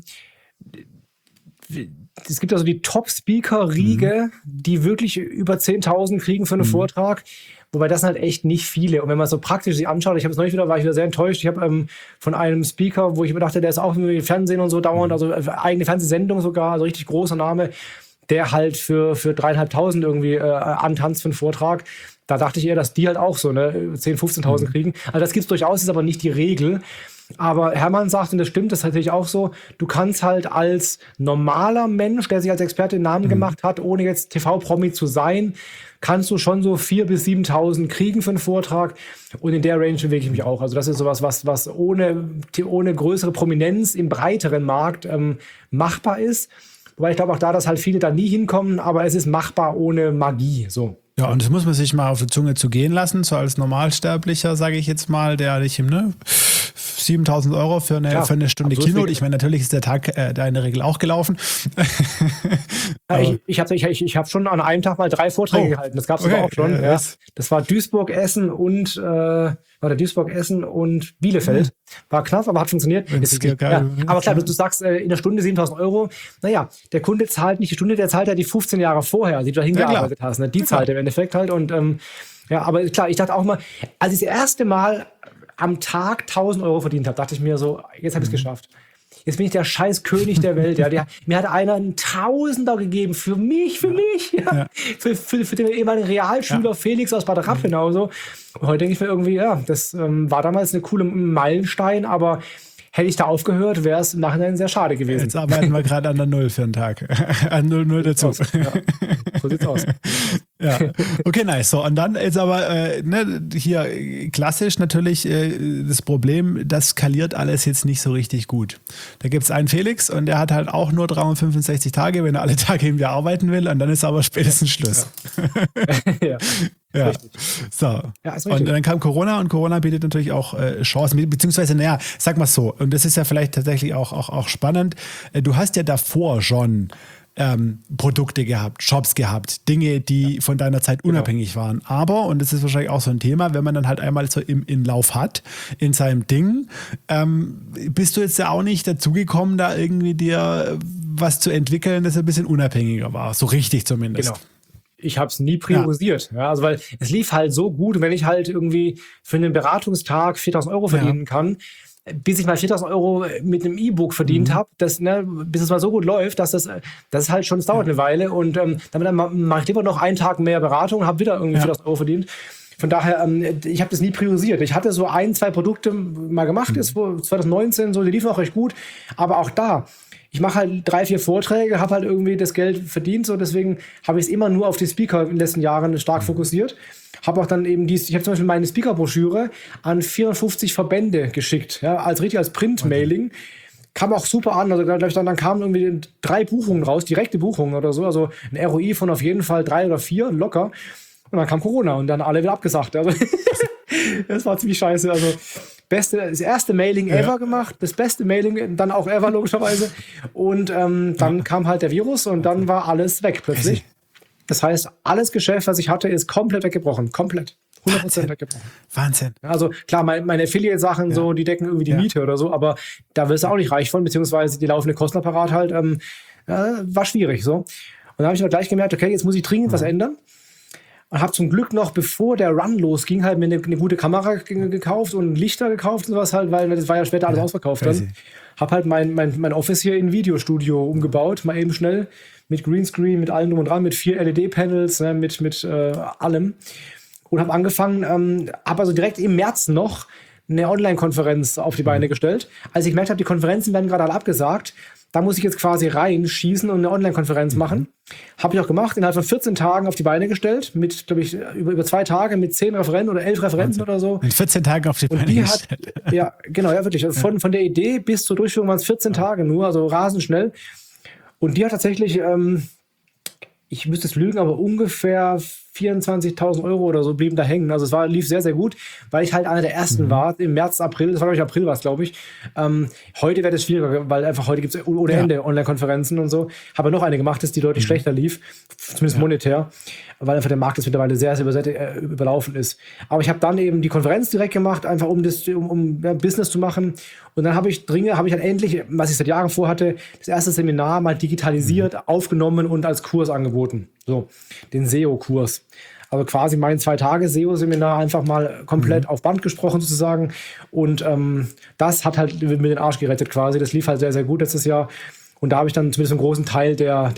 S1: Es gibt also die Top-Speaker-Riege, die wirklich über 10.000 kriegen für einen Vortrag. Wobei das sind halt echt nicht viele. Und wenn man so praktisch sich anschaut, war ich wieder sehr enttäuscht. Ich habe von einem Speaker, wo ich mir dachte, der ist auch im Fernsehen und so dauernd, also eigene Fernsehsendung sogar, also richtig großer Name, der halt für 3.500 irgendwie antanzt für einen Vortrag. Da dachte ich eher, dass die halt auch so 10.000, 15.000 kriegen. Also das gibt's durchaus, ist aber nicht die Regel. Aber Hermann sagt, und das stimmt, das ist natürlich auch so, du kannst halt als normaler Mensch, der sich als Experte den Namen gemacht hat, ohne jetzt TV-Promi zu sein, kannst du schon so 4.000 bis 7.000 kriegen für einen Vortrag. Und in der Range bewege ich mich auch. Also das ist sowas, was ohne größere Prominenz im breiteren Markt machbar ist. Wobei ich glaube auch da, dass halt viele da nie hinkommen, aber es ist machbar ohne Magie, so.
S3: Ja, und das muss man sich mal auf die Zunge zugehen lassen, so als Normalsterblicher, sage ich jetzt mal, der nicht 7.000 € für eine Stunde Keynote. Ich meine, natürlich ist der Tag da in der Regel auch gelaufen.
S1: Ich hab schon an einem Tag mal 3 Vorträge gehalten. Das gab es aber auch schon. Ja. Das war Duisburg, Essen und Bielefeld. War knapp, aber hat funktioniert. Aber klar, du sagst in der Stunde 7.000 €. Naja, der Kunde zahlt nicht die Stunde, der zahlt ja die 15 Jahre vorher, die du da hingearbeitet hast. Ne? Die zahlt im Endeffekt halt. Und aber klar, ich dachte auch mal, als ich das erste Mal am Tag 1.000 € verdient habe, dachte ich mir so, jetzt habe ich es geschafft. Jetzt bin ich der scheiß König der Welt. Ja. Mir hat einer einen Tausender gegeben für mich. Ja. Für den ehemaligen Realschüler Felix aus Bad Rappenau. So. Und heute denke ich mir irgendwie, das war damals eine coole Meilenstein, aber hätte ich da aufgehört, wäre es im Nachhinein sehr schade gewesen.
S3: Jetzt arbeiten wir gerade an der Null für einen Tag. An 0 dazu.
S1: So sieht's aus.
S3: Ja, okay, nice. So, und dann ist aber hier klassisch natürlich das Problem, das skaliert alles jetzt nicht so richtig gut. Da gibt es einen Felix und der hat halt auch nur 365 Tage, wenn er alle Tage im Jahr arbeiten will, und dann ist aber spätestens Schluss.
S1: Ja.
S3: Ja, so. Ja, und dann kam Corona und Corona bietet natürlich auch Chancen, beziehungsweise, sag mal so, und das ist ja vielleicht tatsächlich auch spannend, du hast ja davor schon Produkte gehabt, Shops gehabt, Dinge, die von deiner Zeit unabhängig waren. Aber, und das ist wahrscheinlich auch so ein Thema, wenn man dann halt einmal so im Lauf hat, in seinem Ding, bist du jetzt ja auch nicht dazugekommen, da irgendwie dir was zu entwickeln, das ein bisschen unabhängiger war, so richtig zumindest.
S1: Genau. Ich habe es nie priorisiert. Ja, also weil es lief halt so gut, wenn ich halt irgendwie für einen Beratungstag 4.000 € verdienen kann, bis ich mal 4.000 € mit einem E-Book verdient habe, bis es mal so gut läuft, dass das halt schon, es dauert eine Weile, und dann mache ich lieber noch einen Tag mehr Beratung und habe wieder irgendwie 4.000 € verdient. Von daher, ich habe das nie priorisiert. Ich hatte so 1-2 Produkte mal gemacht, ist 2019, so, die liefen auch recht gut. Aber auch da, ich mache halt 3-4 Vorträge, habe halt irgendwie das Geld verdient, so deswegen habe ich es immer nur auf die Speaker in den letzten Jahren stark fokussiert. Habe auch dann eben ich habe zum Beispiel meine Speaker-Broschüre an 450 Verbände geschickt, ja, als Print-Mailing. Kam auch super an, also dann kamen irgendwie 3 Buchungen raus, direkte Buchungen oder so, also ein ROI von auf jeden Fall 3 oder 4, locker. Und dann kam Corona und dann alle wieder abgesagt. Also das war ziemlich scheiße. Also das erste Mailing ever gemacht, das beste Mailing dann auch ever logischerweise. Und dann kam halt der Virus und dann war alles weg plötzlich. Das heißt, alles Geschäft, was ich hatte, ist komplett weggebrochen. Komplett. 100% weggebrochen.
S3: Wahnsinn.
S1: Also klar, meine Affiliate-Sachen, so, die decken irgendwie die Miete oder so, aber da wirst du auch nicht reich von, beziehungsweise die laufende Kostenapparat halt, war schwierig so. Und dann habe ich aber gleich gemerkt, okay, jetzt muss ich dringend was ändern. Und habe zum Glück noch, bevor der Run losging, halt mir eine gute Kamera gekauft und Lichter gekauft und sowas halt, weil das war ja später alles ausverkauft dann. Habe halt mein Office hier in ein Videostudio umgebaut, mal eben schnell, mit Greenscreen, mit allem drum und dran, mit 4 LED-Panels, ne, mit allem. Und habe angefangen, habe also direkt im März noch eine Online-Konferenz auf die Beine gestellt. Als ich gemerkt habe, die Konferenzen werden gerade alle abgesagt, da muss ich jetzt quasi reinschießen und eine Online-Konferenz machen. Habe ich auch gemacht, innerhalb von 14 Tagen auf die Beine gestellt, mit, glaube ich, über 2 Tage mit 10 Referenten oder 11 Referenten oder so.
S3: In 14 Tagen auf die Beine gestellt.
S1: Ja, genau, ja, wirklich. Von der Idee bis zur Durchführung waren es 14 Tage nur, also rasend schnell. Und die hat tatsächlich, ich müsste es lügen, aber ungefähr 24.000 Euro oder so blieben da hängen. Also lief sehr, sehr gut, weil ich halt einer der ersten war im März, April. Das war, glaube ich, April war es, glaube ich. Heute wäre das schwieriger, weil einfach heute gibt es ohne Ende Online-Konferenzen und so. Habe noch eine gemacht, die deutlich schlechter lief, zumindest monetär, weil einfach der Markt jetzt mittlerweile sehr, sehr überlaufen ist. Aber ich habe dann eben die Konferenz direkt gemacht, einfach um Business zu machen. Und dann habe ich halt endlich, was ich seit Jahren vorhatte, das erste Seminar mal digitalisiert, aufgenommen und als Kurs angeboten. So, den SEO-Kurs. Also quasi mein 2-Tage-SEO-Seminar einfach mal komplett auf Band gesprochen sozusagen. Und das hat halt mir den Arsch gerettet quasi. Das lief halt sehr, sehr gut letztes Jahr. Und da habe ich dann zumindest einen großen Teil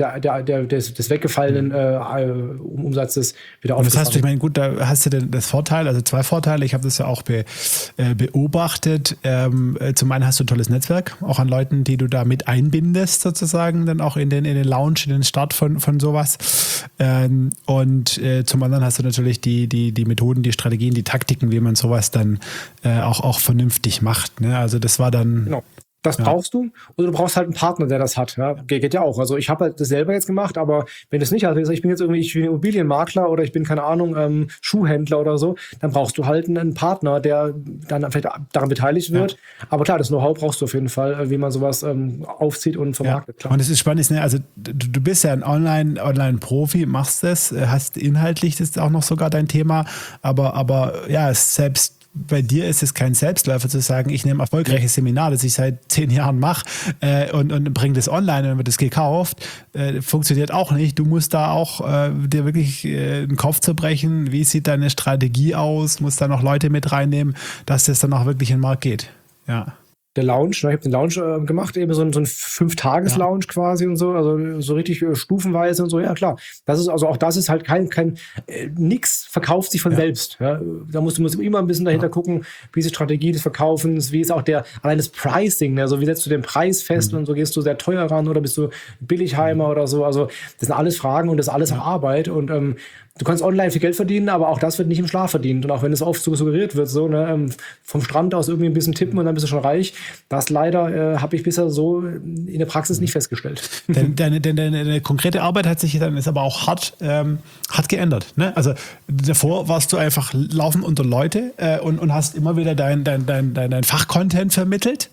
S1: des weggefallenen Umsatzes wieder aufgefangen.
S3: Und das hast du, ich meine, gut, da hast du das Vorteil, also 2 Vorteile. Ich habe das ja auch beobachtet. Zum einen hast du ein tolles Netzwerk, auch an Leuten, die du da mit einbindest, sozusagen, dann auch in den Launch, in den Start von sowas. Und zum anderen hast du natürlich die Methoden, die Strategien, die Taktiken, wie man sowas dann auch vernünftig macht. Ne? Also das war dann...
S1: Genau. Das brauchst du. Oder du brauchst halt einen Partner, der das hat. Ja, geht ja auch. Also ich habe halt das selber jetzt gemacht, aber wenn du es nicht hast, ich bin Immobilienmakler oder ich bin, keine Ahnung, Schuhhändler oder so, dann brauchst du halt einen Partner, der dann vielleicht daran beteiligt wird. Ja. Aber klar, das Know-how brauchst du auf jeden Fall, wie man sowas aufzieht und vermarktet.
S3: Ja. Und es ist spannend, ne? Also du bist ja ein Online-Profi, machst das, hast inhaltlich das ist auch noch sogar dein Thema, aber ja, selbst bei dir ist es kein Selbstläufer zu sagen, ich nehme erfolgreiches Seminar, das ich seit 10 Jahren mache und bringe das online und dann wird das gekauft. Funktioniert auch nicht. Du musst da auch dir wirklich den Kopf zerbrechen. Wie sieht deine Strategie aus? Musst da noch Leute mit reinnehmen, dass das dann auch wirklich in den Markt geht. Ja.
S1: Der Lounge, ich habe den Lounge gemacht, eben so ein 5-Tages-Lounge quasi und so, also so richtig stufenweise und so, ja klar. Das ist halt kein nix verkauft sich von selbst. Ja. Da musst du immer ein bisschen dahinter gucken, wie ist die Strategie des Verkaufens, wie ist auch allein das Pricing, also wie setzt du den Preis fest und so, gehst du sehr teuer ran oder bist du Billigheimer oder so, also das sind alles Fragen und das ist alles auch Arbeit und du kannst online viel Geld verdienen, aber auch das wird nicht im Schlaf verdient. Und auch wenn es oft so suggeriert wird, so ne, vom Strand aus irgendwie ein bisschen tippen und dann bist du schon reich, das leider habe ich bisher so in der Praxis nicht festgestellt.
S3: Denn deine konkrete Arbeit hat sich dann ist aber auch hart geändert. Ne? Also davor warst du einfach laufen unter Leute und hast immer wieder dein Fachcontent vermittelt.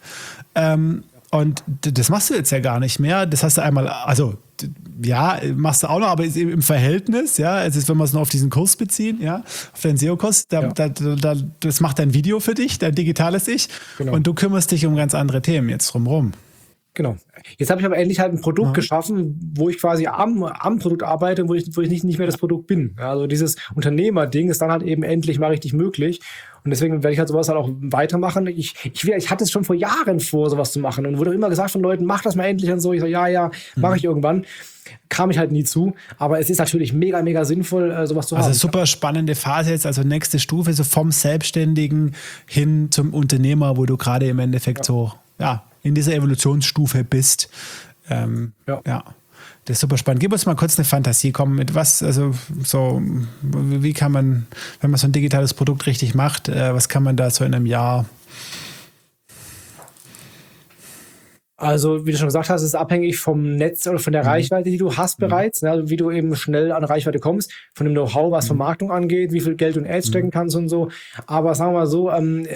S3: Und das machst du jetzt ja gar nicht mehr. Das hast du einmal, also ja, machst du auch noch, aber im Verhältnis, ja, es ist, wenn wir es nur auf diesen Kurs beziehen, ja, auf deinen SEO-Kurs, das macht dein Video für dich, dein digitales Ich, genau. Und du kümmerst dich um ganz andere Themen jetzt drumherum.
S1: Genau. Jetzt habe ich aber endlich halt ein Produkt geschaffen, wo ich quasi am Produkt arbeite, wo ich nicht mehr das Produkt bin. Ja, also dieses Unternehmerding ist dann halt eben endlich mal richtig möglich. Und deswegen werde ich halt sowas halt auch weitermachen. Ich hatte es schon vor Jahren vor, sowas zu machen. Und wurde immer gesagt von Leuten, mach das mal endlich und so. Ich so, ja, mache ich irgendwann. Kam ich halt nie zu. Aber es ist natürlich mega, mega sinnvoll, sowas zu haben.
S3: Also super spannende Phase jetzt, also nächste Stufe, so vom Selbstständigen hin zum Unternehmer, wo du gerade im Endeffekt in dieser Evolutionsstufe bist. Ja. Das ist super spannend. Gib uns mal kurz eine Fantasie. Komm, mit was, also so, wie kann man, wenn man so ein digitales Produkt richtig macht, was kann man da so in einem Jahr?
S1: Also, wie du schon gesagt hast, ist es abhängig vom Netz oder von der Reichweite, die du hast bereits, ne? Also wie du eben schnell an Reichweite kommst, von dem Know-how, was Vermarktung angeht, wie viel Geld du in Ads stecken kannst und so. Aber sagen wir mal so,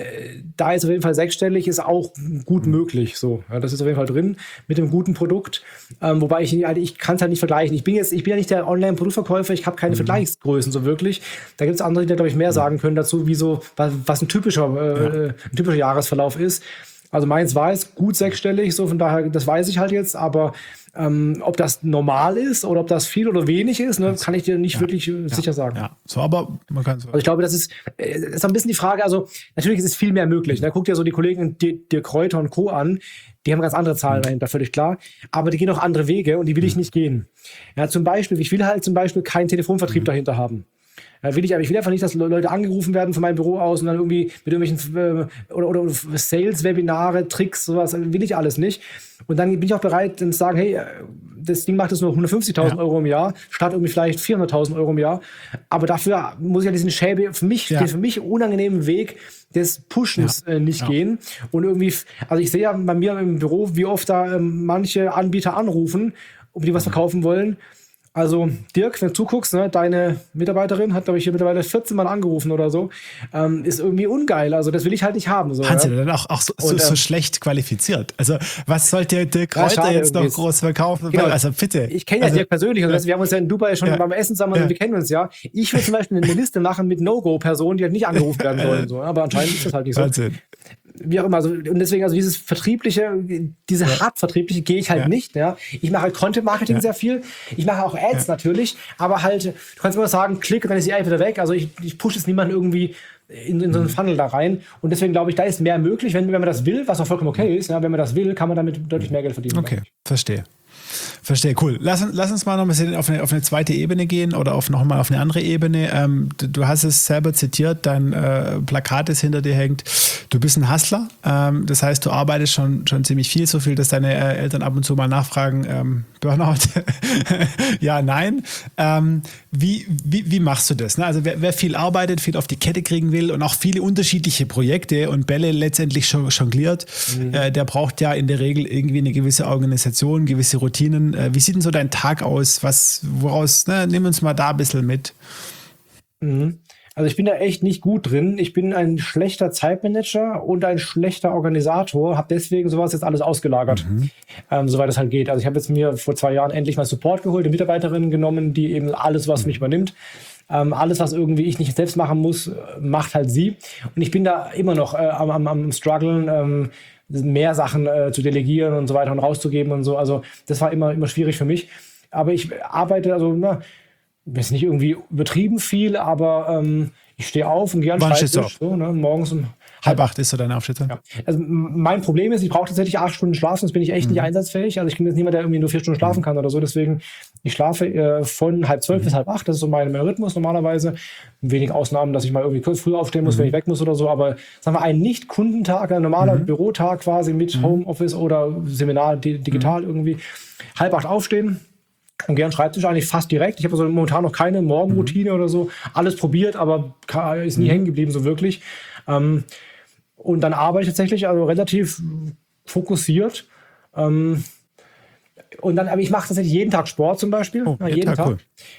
S1: da ist auf jeden Fall sechsstellig, ist auch gut möglich. So, ja, das ist auf jeden Fall drin mit dem guten Produkt. Wobei ich kann es halt nicht vergleichen. Ich bin ja nicht der Online-Produktverkäufer, ich habe keine Vergleichsgrößen so wirklich. Da gibt es andere, die da, glaube ich, mehr sagen können dazu, wie so, was ein typischer Jahresverlauf ist. Also meins war jetzt gut sechsstellig, so von daher, das weiß ich halt jetzt, aber ob das normal ist oder ob das viel oder wenig ist, ne, kann ich dir nicht wirklich sicher sagen.
S3: Ja, so, aber man kann so.
S1: Also ich glaube, das ist ein bisschen die Frage, also natürlich ist es viel mehr möglich. Ne? Guck dir so die Kollegen Dirk Kräuter und Co. an, die haben ganz andere Zahlen dahinter, völlig klar, aber die gehen auch andere Wege und die will ich nicht gehen. Ja, ich will halt zum Beispiel keinen Telefonvertrieb dahinter haben. Ich will einfach nicht, dass Leute angerufen werden von meinem Büro aus und dann irgendwie mit irgendwelchen oder Sales-Webinare, Tricks, sowas, will ich alles nicht. Und dann bin ich auch bereit, dann zu sagen, hey, das Ding macht jetzt nur 150.000 Euro im Jahr, statt irgendwie vielleicht 400.000 Euro im Jahr. Aber dafür muss ich ja diesen den für mich unangenehmen Weg des Pushens nicht gehen. Und irgendwie, also ich sehe ja bei mir im Büro, wie oft da manche Anbieter anrufen, ob die was verkaufen wollen. Also Dirk, wenn du zuguckst, ne, deine Mitarbeiterin hat, glaube ich, hier mittlerweile 14 Mal angerufen oder so, ist irgendwie ungeil. Also das will ich halt nicht haben. So,
S3: Hans, dann auch so schlecht qualifiziert. Also was sollte Dirk Kräuter jetzt noch groß verkaufen?
S1: Genau.
S3: Also bitte.
S1: Ich kenne ja Dirk persönlich. Also wir haben uns ja in Dubai schon beim Essen zusammen, also wir kennen uns ja. Ich will zum Beispiel eine Liste machen mit No-Go-Personen, die halt nicht angerufen werden sollen. So. Aber anscheinend ist das halt nicht so.
S3: Wahnsinn.
S1: Wie auch immer, also, und deswegen, also dieses hart-vertriebliche gehe ich halt nicht. Ja. Ich mache halt Content-Marketing sehr viel. Ich mache auch Ads natürlich, aber halt, du kannst immer sagen, klick und dann ist die einfach wieder weg. Also ich pushe jetzt niemanden irgendwie in so einen Funnel da rein. Und deswegen glaube ich, da ist mehr möglich, wenn man das will, was auch vollkommen okay ist. Ja, wenn man das will, kann man damit deutlich mehr Geld verdienen.
S3: Okay, verstehe, cool. Lass uns mal noch ein bisschen auf eine zweite Ebene gehen oder nochmal auf eine andere Ebene. Du hast es selber zitiert, dein Plakat, das hinter dir hängt. Du bist ein Hustler. Das heißt, du arbeitest schon ziemlich viel, so viel, dass deine Eltern ab und zu mal nachfragen, Burnout? Ja, nein. Wie machst du das? Ne? Also wer viel arbeitet, viel auf die Kette kriegen will und auch viele unterschiedliche Projekte und Bälle letztendlich jongliert, der braucht ja in der Regel irgendwie eine gewisse Organisation, gewisse Routinen. Wie sieht denn so dein Tag aus? Nimm uns mal da ein bisschen mit.
S1: Also ich bin da echt nicht gut drin. Ich bin ein schlechter Zeitmanager und ein schlechter Organisator, habe deswegen sowas jetzt alles ausgelagert, soweit es halt geht. Also ich habe jetzt mir vor 2 Jahren endlich mal Support geholt, eine Mitarbeiterin genommen, die eben alles, was mich übernimmt. Alles, was irgendwie ich nicht selbst machen muss, macht halt sie. Und ich bin da immer noch am struggeln, mehr Sachen zu delegieren und so weiter und rauszugeben und so. Also das war immer schwierig für mich. Aber ich arbeite, ist nicht irgendwie übertrieben viel, aber ich stehe auf und gehe an den Schreibtisch. So, ne, morgens um
S3: 7:30 ist so deine Aufstehzeit?
S1: Ja. Also mein Problem ist, ich brauche tatsächlich 8 Stunden Schlaf, sonst bin ich echt nicht einsatzfähig. Also ich bin jetzt niemand, der irgendwie nur 4 Stunden schlafen kann oder so. Deswegen, ich schlafe von 7:30 bis 7:30. Das ist so mein Rhythmus normalerweise. Wenig Ausnahmen, dass ich mal irgendwie kurz früher aufstehen muss, wenn ich weg muss oder so. Aber sagen wir, ein Nicht-Kundentag, ein normaler Bürotag quasi mit Homeoffice oder Seminar digital irgendwie. 7:30 aufstehen. Und gehe an den Schreibtisch eigentlich fast direkt. Ich habe also momentan noch keine Morgenroutine oder so. Alles probiert, aber ist nie hängen geblieben so wirklich. Und dann arbeite ich tatsächlich also relativ fokussiert. Und dann, aber ich mache tatsächlich jeden Tag Sport zum Beispiel. Jeden Tag. Cool.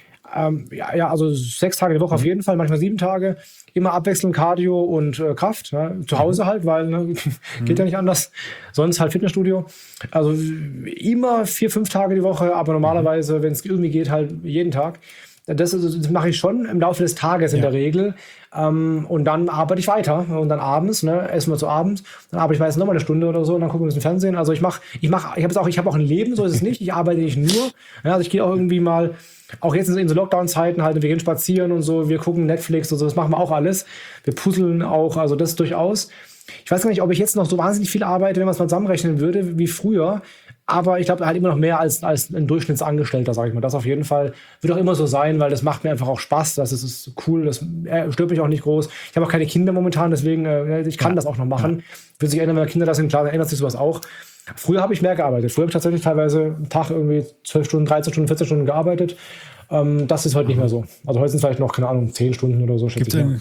S1: Also 6 Tage die Woche auf jeden Fall, manchmal 7 Tage. Immer abwechselnd Cardio und Kraft. Ja, zu Hause halt, weil geht ja nicht anders. Sonst halt Fitnessstudio. Also immer 4-5 Tage die Woche, aber normalerweise, wenn es irgendwie geht, halt jeden Tag. Das mache ich schon im Laufe des Tages in der Regel. Und dann arbeite ich weiter. Und dann abends, essen wir zu Abend. Dann arbeite ich meistens nochmal eine Stunde oder so und dann gucken wir ein bisschen Fernsehen. Also ich habe auch ein Leben, so ist es nicht. Ich arbeite nicht nur. Ja, also ich gehe auch irgendwie mal, auch jetzt in so Lockdown-Zeiten halt, wir gehen spazieren und so, wir gucken Netflix und so, das machen wir auch alles. Wir puzzeln auch, also das durchaus. Ich weiß gar nicht, ob ich jetzt noch so wahnsinnig viel arbeite, wenn man es mal zusammenrechnen würde, wie früher. Aber ich glaube halt immer noch mehr als ein Durchschnittsangestellter, sage ich mal. Das auf jeden Fall wird auch immer so sein, weil das macht mir einfach auch Spaß. Das ist cool, das stört mich auch nicht groß. Ich habe auch keine Kinder momentan, deswegen ich kann das auch noch machen. Wird sich ändern, wenn Kinder das sind, klar, dann ändert sich sowas auch. Früher habe ich mehr gearbeitet. Früher habe ich tatsächlich teilweise am Tag irgendwie 12 Stunden, 13 Stunden, 14 Stunden gearbeitet. Das ist heute nicht mehr so. Also heute sind es vielleicht noch, keine Ahnung, 10 Stunden oder so. Gibt es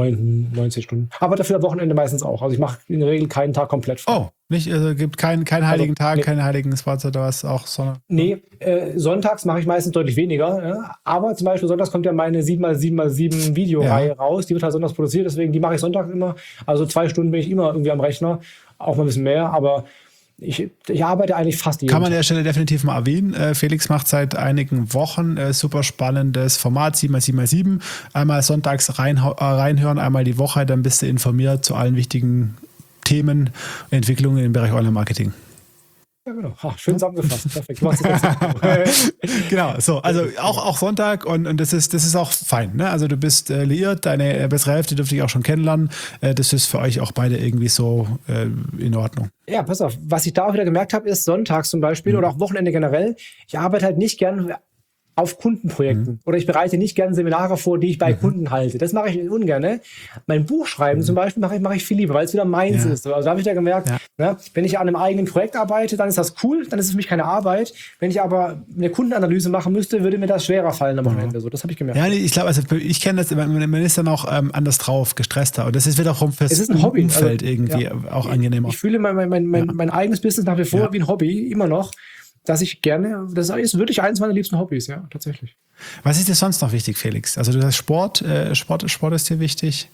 S1: 90 Stunden. Aber dafür am Wochenende meistens auch. Also ich mache in der Regel keinen Tag komplett frei.
S3: Oh, nicht? Also gibt keinen heiligen Tag, keinen heiligen Spots oder was auch, sondern.
S1: Nee, sonntags mache ich meistens deutlich weniger. Ja. Aber zum Beispiel sonntags kommt ja meine 7x7x7 Videoreihe raus. Die wird halt sonntags produziert, deswegen die mache ich sonntags immer. Also 2 Stunden bin ich immer irgendwie am Rechner. Auch mal ein bisschen mehr, aber ich arbeite eigentlich fast jeden
S3: Kann man an
S1: Tag.
S3: der Stelle definitiv mal erwähnen. Felix macht seit einigen Wochen super spannendes Format, 7x7x7. Einmal sonntags reinhören, einmal die Woche, dann bist du informiert zu allen wichtigen Themen, Entwicklungen im Bereich Online-Marketing.
S1: Ja, genau. Schön zusammengefasst. Perfekt. Du machst das
S3: Genau, so, also auch Sonntag und das ist auch fein. Ne? Also du bist liiert, deine bessere Hälfte dürfte ich auch schon kennenlernen. Das ist für euch auch beide irgendwie so in Ordnung.
S1: Ja, pass auf. Was ich da auch wieder gemerkt habe, ist sonntags zum Beispiel oder auch Wochenende generell. Ich arbeite halt nicht gern auf Kundenprojekten oder ich bereite nicht gern Seminare vor, die ich bei Kunden halte. Das mache ich ungern. Ne? Mein Buchschreiben zum Beispiel mache ich viel lieber, weil es wieder meins ist. Also da habe ich ja gemerkt, ne, wenn ich an einem eigenen Projekt arbeite, dann ist das cool, dann ist es für mich keine Arbeit. Wenn ich aber eine Kundenanalyse machen müsste, würde mir das schwerer fallen am Wochenende. So, das habe ich gemerkt.
S3: Ja, ich glaube, also ich kenne das, man ist dann auch anders drauf, gestresster. Und das ist wiederum fürs
S1: Es ist ein Hobby.
S3: Umfeld irgendwie auch angenehmer.
S1: Ich fühle mein eigenes Business nach wie vor wie ein Hobby, immer noch. Dass ich gerne, das ist wirklich eines meiner liebsten Hobbys, ja, tatsächlich.
S3: Was ist dir sonst noch wichtig, Felix? Also du hast Sport ist dir wichtig?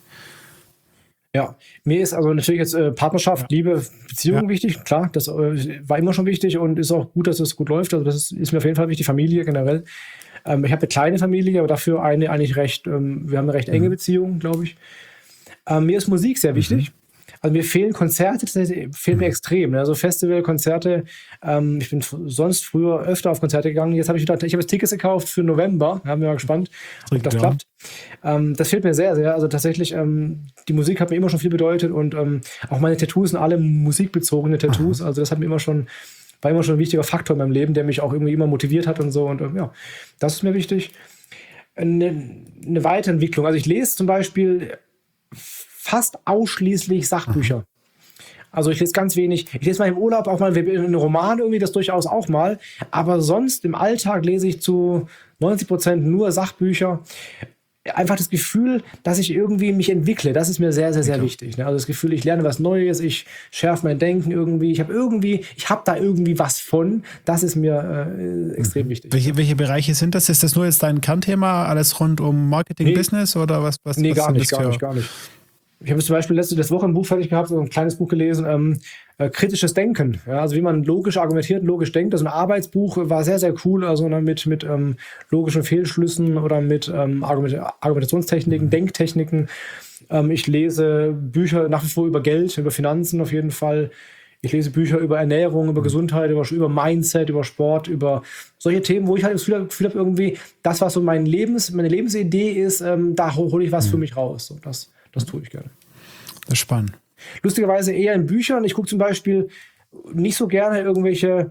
S1: Ja, mir ist also natürlich jetzt Partnerschaft, Liebe, Beziehung wichtig, klar, das war immer schon wichtig und ist auch gut, dass es gut läuft, also das ist mir auf jeden Fall wichtig, Familie generell. Ich habe eine kleine Familie, aber dafür wir haben eine recht enge Beziehung, glaube ich. Mir ist Musik sehr wichtig. Also mir fehlen Konzerte, das fehlen mir extrem. Ne? Also Festival, Konzerte. Ich bin sonst früher öfter auf Konzerte gegangen. Jetzt habe ich jetzt Tickets gekauft für November. Da haben wir mal gespannt, ob das klappt. Das fehlt mir sehr, sehr. Also tatsächlich, die Musik hat mir immer schon viel bedeutet und auch meine Tattoos sind alle musikbezogene Tattoos. Also das war immer schon ein wichtiger Faktor in meinem Leben, der mich auch irgendwie immer motiviert hat und so. Und ja, das ist mir wichtig. Eine Weiterentwicklung. Also ich lese zum Beispiel fast ausschließlich Sachbücher. Also ich lese ganz wenig. Ich lese mal im Urlaub auch mal einen Roman irgendwie, das durchaus auch mal. Aber sonst im Alltag lese ich zu 90% nur Sachbücher. Einfach das Gefühl, dass ich irgendwie mich entwickle, das ist mir sehr, sehr, sehr wichtig. Also das Gefühl, ich lerne was Neues, ich schärfe mein Denken irgendwie. Ich habe da irgendwie was von. Das ist mir extrem wichtig.
S3: Welche Bereiche sind das? Ist das nur jetzt dein Kernthema, alles rund um Marketing, Business oder was?
S1: Nee, gar nicht. Ich habe zum Beispiel letzte Woche ein Buch fertig gehabt, so ein kleines Buch gelesen, kritisches Denken. Ja, also wie man logisch argumentiert, logisch denkt. Also ein Arbeitsbuch war sehr, sehr cool, also mit logischen Fehlschlüssen oder mit Argumentationstechniken, Denktechniken. Ich lese Bücher nach wie vor über Geld, über Finanzen auf jeden Fall. Ich lese Bücher über Ernährung, über Gesundheit, über Mindset, über Sport, über solche Themen, wo ich halt das Gefühl habe, irgendwie, das, was so meine Lebensidee ist, da hole ich was für mich raus. So, das tue ich gerne.
S3: Das ist spannend.
S1: Lustigerweise eher in Büchern. Ich gucke zum Beispiel nicht so gerne irgendwelche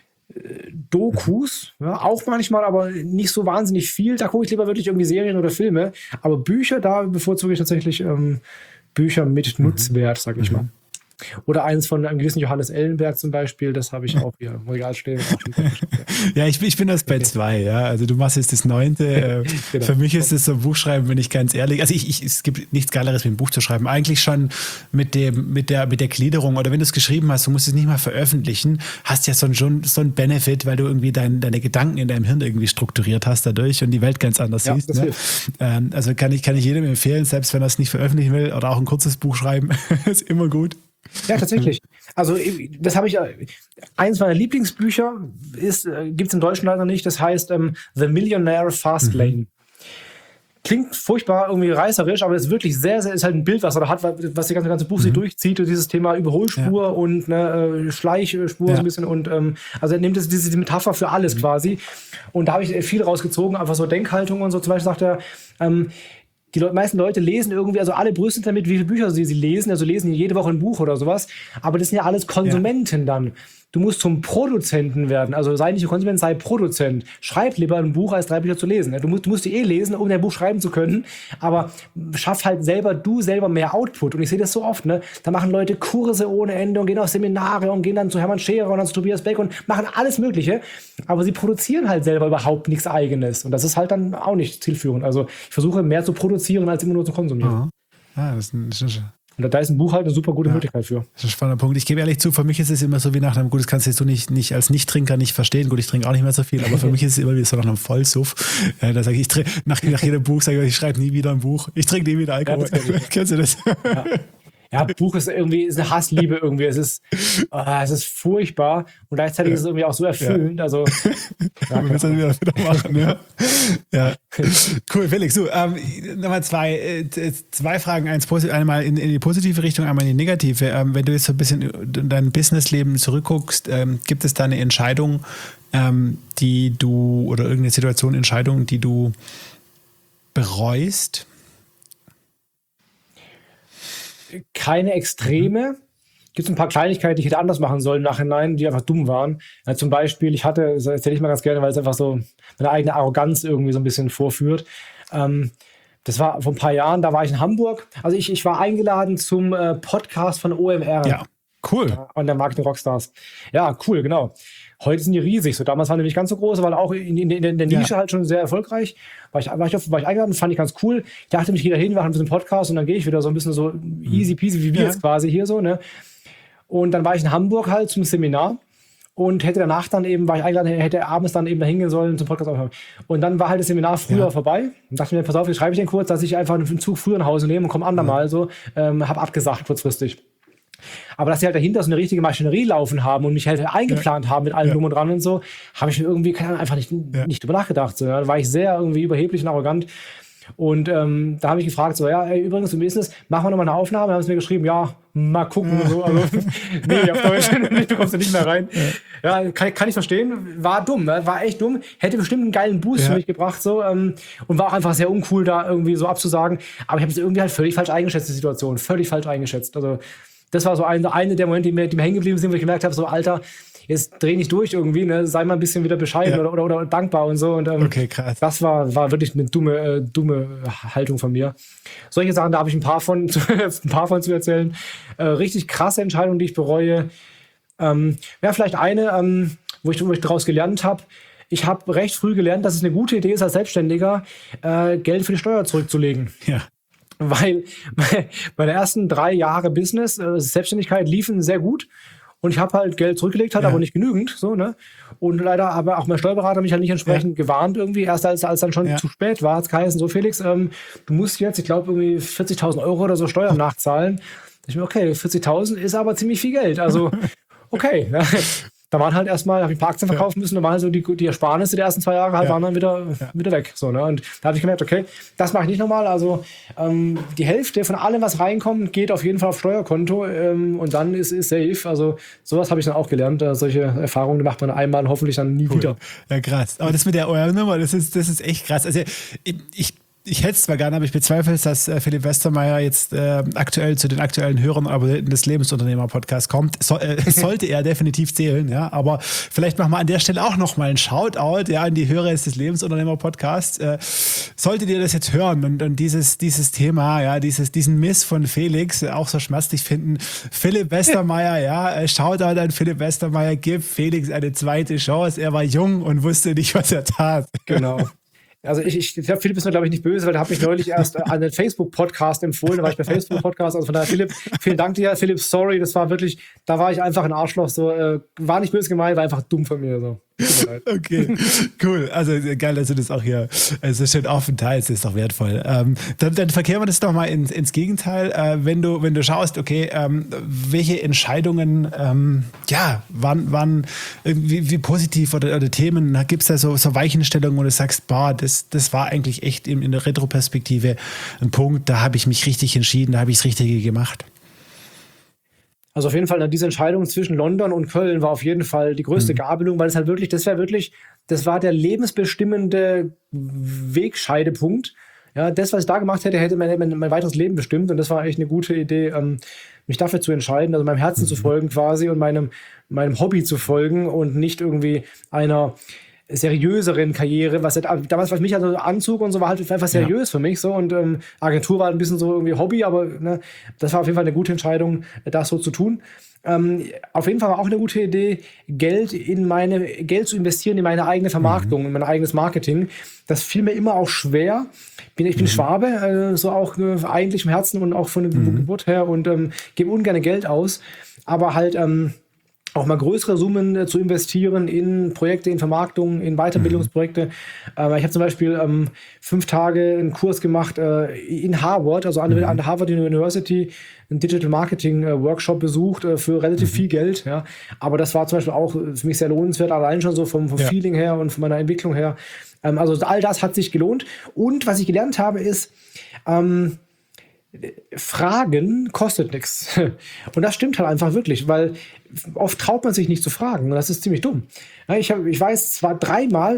S1: Dokus, ja, auch manchmal, aber nicht so wahnsinnig viel. Da gucke ich lieber wirklich irgendwie Serien oder Filme. Aber Bücher, da bevorzuge ich tatsächlich Bücher mit Nutzwert, sag ich mal. Oder eins von einem gewissen Johannes Ellenberg zum Beispiel, das habe ich auch hier im Regal stehen.
S3: Ja, ich bin das bei 2, ja. Also du machst jetzt das 9. Genau. Für mich ist es so ein Buchschreiben, bin ich ganz ehrlich. Also es gibt nichts Geileres, wie ein Buch zu schreiben. Eigentlich schon mit der Gliederung oder wenn du es geschrieben hast, du musst es nicht mal veröffentlichen, hast ja schon so ein Benefit, weil du irgendwie deine Gedanken in deinem Hirn irgendwie strukturiert hast dadurch und die Welt ganz anders siehst. Ne? Also kann ich jedem empfehlen, selbst wenn er es nicht veröffentlichen will oder auch ein kurzes Buch schreiben, ist immer gut.
S1: Ja, tatsächlich. Also das habe ich, eins meiner Lieblingsbücher gibt es im Deutschen leider nicht, das heißt The Millionaire Fastlane. Klingt furchtbar irgendwie reißerisch, aber es ist wirklich sehr, sehr, ist halt ein Bild, was er da hat, was das ganze Buch sich durchzieht, und dieses Thema Überholspur und Schleichspur so ein bisschen, und also er nimmt diese Metapher für alles quasi, und da habe ich viel rausgezogen, einfach so Denkhaltung und so. Zum Beispiel sagt er, die meisten Leute lesen irgendwie, also alle brüsten damit, wie viele Bücher sie lesen, also lesen jede Woche ein Buch oder sowas, aber das sind ja alles Konsumenten dann. Du musst zum Produzenten werden, also sei nicht Konsument, sei Produzent. Schreib lieber ein Buch, als 3 Bücher zu lesen. Du musst die lesen, um dein Buch schreiben zu können, aber schaff halt du selber mehr Output. Und ich sehe das so oft, ne? Da machen Leute Kurse ohne Ende und gehen auf Seminare und gehen dann zu Hermann Scherer und dann zu Tobias Beck und machen alles Mögliche, aber sie produzieren halt selber überhaupt nichts Eigenes, und das ist halt dann auch nicht zielführend. Also ich versuche mehr zu produzieren, als immer nur zu konsumieren.
S3: Das ist
S1: und da ist ein Buch halt eine super gute Möglichkeit für.
S3: Das ist ein spannender Punkt. Ich gebe ehrlich zu, für mich ist es immer so wie nach einem, gut, das kannst du jetzt so nicht als Nicht-Trinker nicht verstehen. Gut, ich trinke auch nicht mehr so viel, aber für mich ist es immer wie so nach einem Vollsuff. Da sage ich, nach jedem Buch sage ich schreibe nie wieder ein Buch. Ich trinke nie wieder Alkohol. Ja, kennst du das?
S1: Ja, Buch ist irgendwie eine Hassliebe irgendwie. Es ist furchtbar, und gleichzeitig ist es irgendwie auch so erfüllend. Also,
S3: wir müssen das wieder machen, ja. Cool, Felix. Du, nochmal zwei Fragen. Einmal in die positive Richtung, einmal in die negative. Wenn du jetzt so ein bisschen in dein Businessleben zurückguckst, gibt es da eine Entscheidung, oder irgendeine Entscheidung, die du bereust?
S1: Keine Extreme. Gibt es ein paar Kleinigkeiten, die ich hätte anders machen sollen im Nachhinein, die einfach dumm waren. Ja, zum Beispiel, das erzähle ich mal ganz gerne, weil es einfach so meine eigene Arroganz irgendwie so ein bisschen vorführt. Das war vor ein paar Jahren, da war ich in Hamburg. Also ich war eingeladen zum Podcast von OMR.
S3: Ja, cool.
S1: Und der Marketing Rockstars. Ja, cool, genau. Heute sind die riesig. So, damals waren die nicht ganz so groß, weil auch in der Nische halt schon sehr erfolgreich. War ich eingeladen, fand ich ganz cool. Ich dachte, ich gehe da hin, wir machen ein bisschen Podcast und dann gehe ich wieder so ein bisschen so easy peasy, wie wir jetzt quasi hier so, ne? Und dann war ich in Hamburg halt zum Seminar und hätte danach dann eben, war ich eingeladen, hätte abends dann eben da hingehen sollen zum Podcast aufhören. Und dann war halt das Seminar früher vorbei und dachte mir, pass auf, jetzt schreibe ich den kurz, dass ich einfach einen Zug früher nach Hause nehme und komme andermal so, habe abgesagt kurzfristig. Aber dass sie halt dahinter so eine richtige Maschinerie laufen haben und mich halt eingeplant haben mit allem drum und dran und so, habe ich mir irgendwie einfach nicht drüber nachgedacht. So, ja. Da war ich sehr irgendwie überheblich und arrogant. Und da habe ich gefragt, so, ja, übrigens im Business, machen wir nochmal eine Aufnahme. Dann haben sie mir geschrieben, ja, mal gucken und so. Also, nee, auf Deutsch, du kommst da nicht mehr rein. Ja, kann ich verstehen. War dumm, ne? War echt dumm. Hätte bestimmt einen geilen Boost für mich gebracht, so. Und war auch einfach sehr uncool, da irgendwie so abzusagen. Aber ich habe es irgendwie halt völlig falsch eingeschätzt, die Situation. Völlig falsch eingeschätzt. Also, das war so eine der Momente, die mir hängen geblieben sind, wo ich gemerkt habe, so, Alter, jetzt dreh nicht durch irgendwie, ne? Sei mal ein bisschen wieder bescheiden oder dankbar und so. Und,
S3: okay, krass.
S1: Das war wirklich eine dumme Haltung von mir. Solche Sachen, da habe ich ein paar von zu erzählen. Richtig krasse Entscheidungen, die ich bereue. Vielleicht eine, wo ich daraus gelernt habe. Ich habe recht früh gelernt, dass es eine gute Idee ist, als Selbstständiger Geld für die Steuer zurückzulegen.
S3: Ja.
S1: Weil meine ersten 3 Jahre Business, Selbstständigkeit liefen sehr gut. Und ich habe halt Geld zurückgelegt, aber nicht genügend. So, ne? Und leider aber auch mein Steuerberater mich halt nicht entsprechend gewarnt irgendwie. Erst als dann schon zu spät war, hat es geheißen, so Felix, du musst jetzt, ich glaube, irgendwie 40.000 € oder so Steuern nachzahlen. Da ich mir, okay, 40.000 ist aber ziemlich viel Geld. Also, okay. Da waren halt erstmal, habe ich ein paar Aktien verkaufen müssen, da waren halt so die Ersparnisse der ersten 2 Jahre halt waren dann wieder weg. So, ne? Und da habe ich gemerkt, okay, das mache ich nicht nochmal. Also die Hälfte von allem, was reinkommt, geht auf jeden Fall auf Steuerkonto und dann ist safe. Also sowas habe ich dann auch gelernt. Solche Erfahrungen macht man einmal und hoffentlich dann nie wieder.
S3: Ja, krass. Aber das mit der Nummer, das ist echt krass. Also ich hätte es zwar gerne, aber ich bezweifle es, dass Philipp Westermeier jetzt aktuell zu den aktuellen Hörern Abonnenten des Lebensunternehmer-Podcasts kommt. Sollte er definitiv zählen, ja. Aber vielleicht machen wir an der Stelle auch nochmal einen Shoutout an die Hörer des Lebensunternehmer-Podcasts. Solltet ihr das jetzt hören und dieses Thema, diesen Miss von Felix auch so schmerzlich finden, Philipp Westermeier, Shoutout an Philipp Westermeier, gib Felix eine zweite Chance. Er war jung und wusste nicht, was er tat.
S1: Genau. Also ich glaube, Philipp ist mir, glaube ich, nicht böse, weil der hat mich neulich erst an den Facebook-Podcast empfohlen. Da war ich bei Facebook-Podcast. Also von daher, Philipp, vielen Dank dir. Philipp, sorry, das war wirklich, da war ich einfach ein Arschloch. So, war nicht böse gemeint, war einfach dumm von mir. So.
S3: Okay, cool. Also geil, dass du das auch hier so schön offen teilst, das ist doch wertvoll. Dann verkehren wir das doch mal ins Gegenteil. Wenn du schaust, okay, welche Entscheidungen waren wie positiv oder Themen, gibt es da so Weichenstellungen, wo du sagst, boah, das war eigentlich echt in der Retroperspektive ein Punkt, da habe ich mich richtig entschieden, da habe ich das Richtige gemacht.
S1: Also auf jeden Fall, diese Entscheidung zwischen London und Köln war auf jeden Fall die größte Gabelung, weil es halt wirklich, das war der lebensbestimmende Wegscheidepunkt. Ja, das, was ich da gemacht hätte mein weiteres Leben bestimmt, und das war echt eine gute Idee, mich dafür zu entscheiden, also meinem Herzen zu folgen quasi und meinem Hobby zu folgen und nicht irgendwie einer seriöseren Karriere, was damals, was mich also Anzug und so war halt einfach seriös für mich so, und Agentur war ein bisschen so irgendwie Hobby, aber ne, das war auf jeden Fall eine gute Entscheidung, das so zu tun. Auf jeden Fall war auch eine gute Idee, Geld zu investieren in meine eigene Vermarktung, in mein eigenes Marketing. Das fiel mir immer auch schwer. Ich bin Schwabe, so auch eigentlich im Herzen und auch von der Geburt her, und gebe ungern Geld aus, aber halt auch mal größere Summen zu investieren in Projekte, in Vermarktung, in Weiterbildungsprojekte. Ich habe zum Beispiel 5 Tage einen Kurs gemacht in Harvard, also an der Harvard University, einen Digital Marketing Workshop besucht für relativ viel Geld. Ja. Aber das war zum Beispiel auch für mich sehr lohnenswert, allein schon so vom Feeling her und von meiner Entwicklung her. Also all das hat sich gelohnt. Und was ich gelernt habe, ist, Fragen kostet nichts. Und das stimmt halt einfach wirklich, weil oft traut man sich nicht zu fragen. Und das ist ziemlich dumm. Ich weiß, zwar dreimal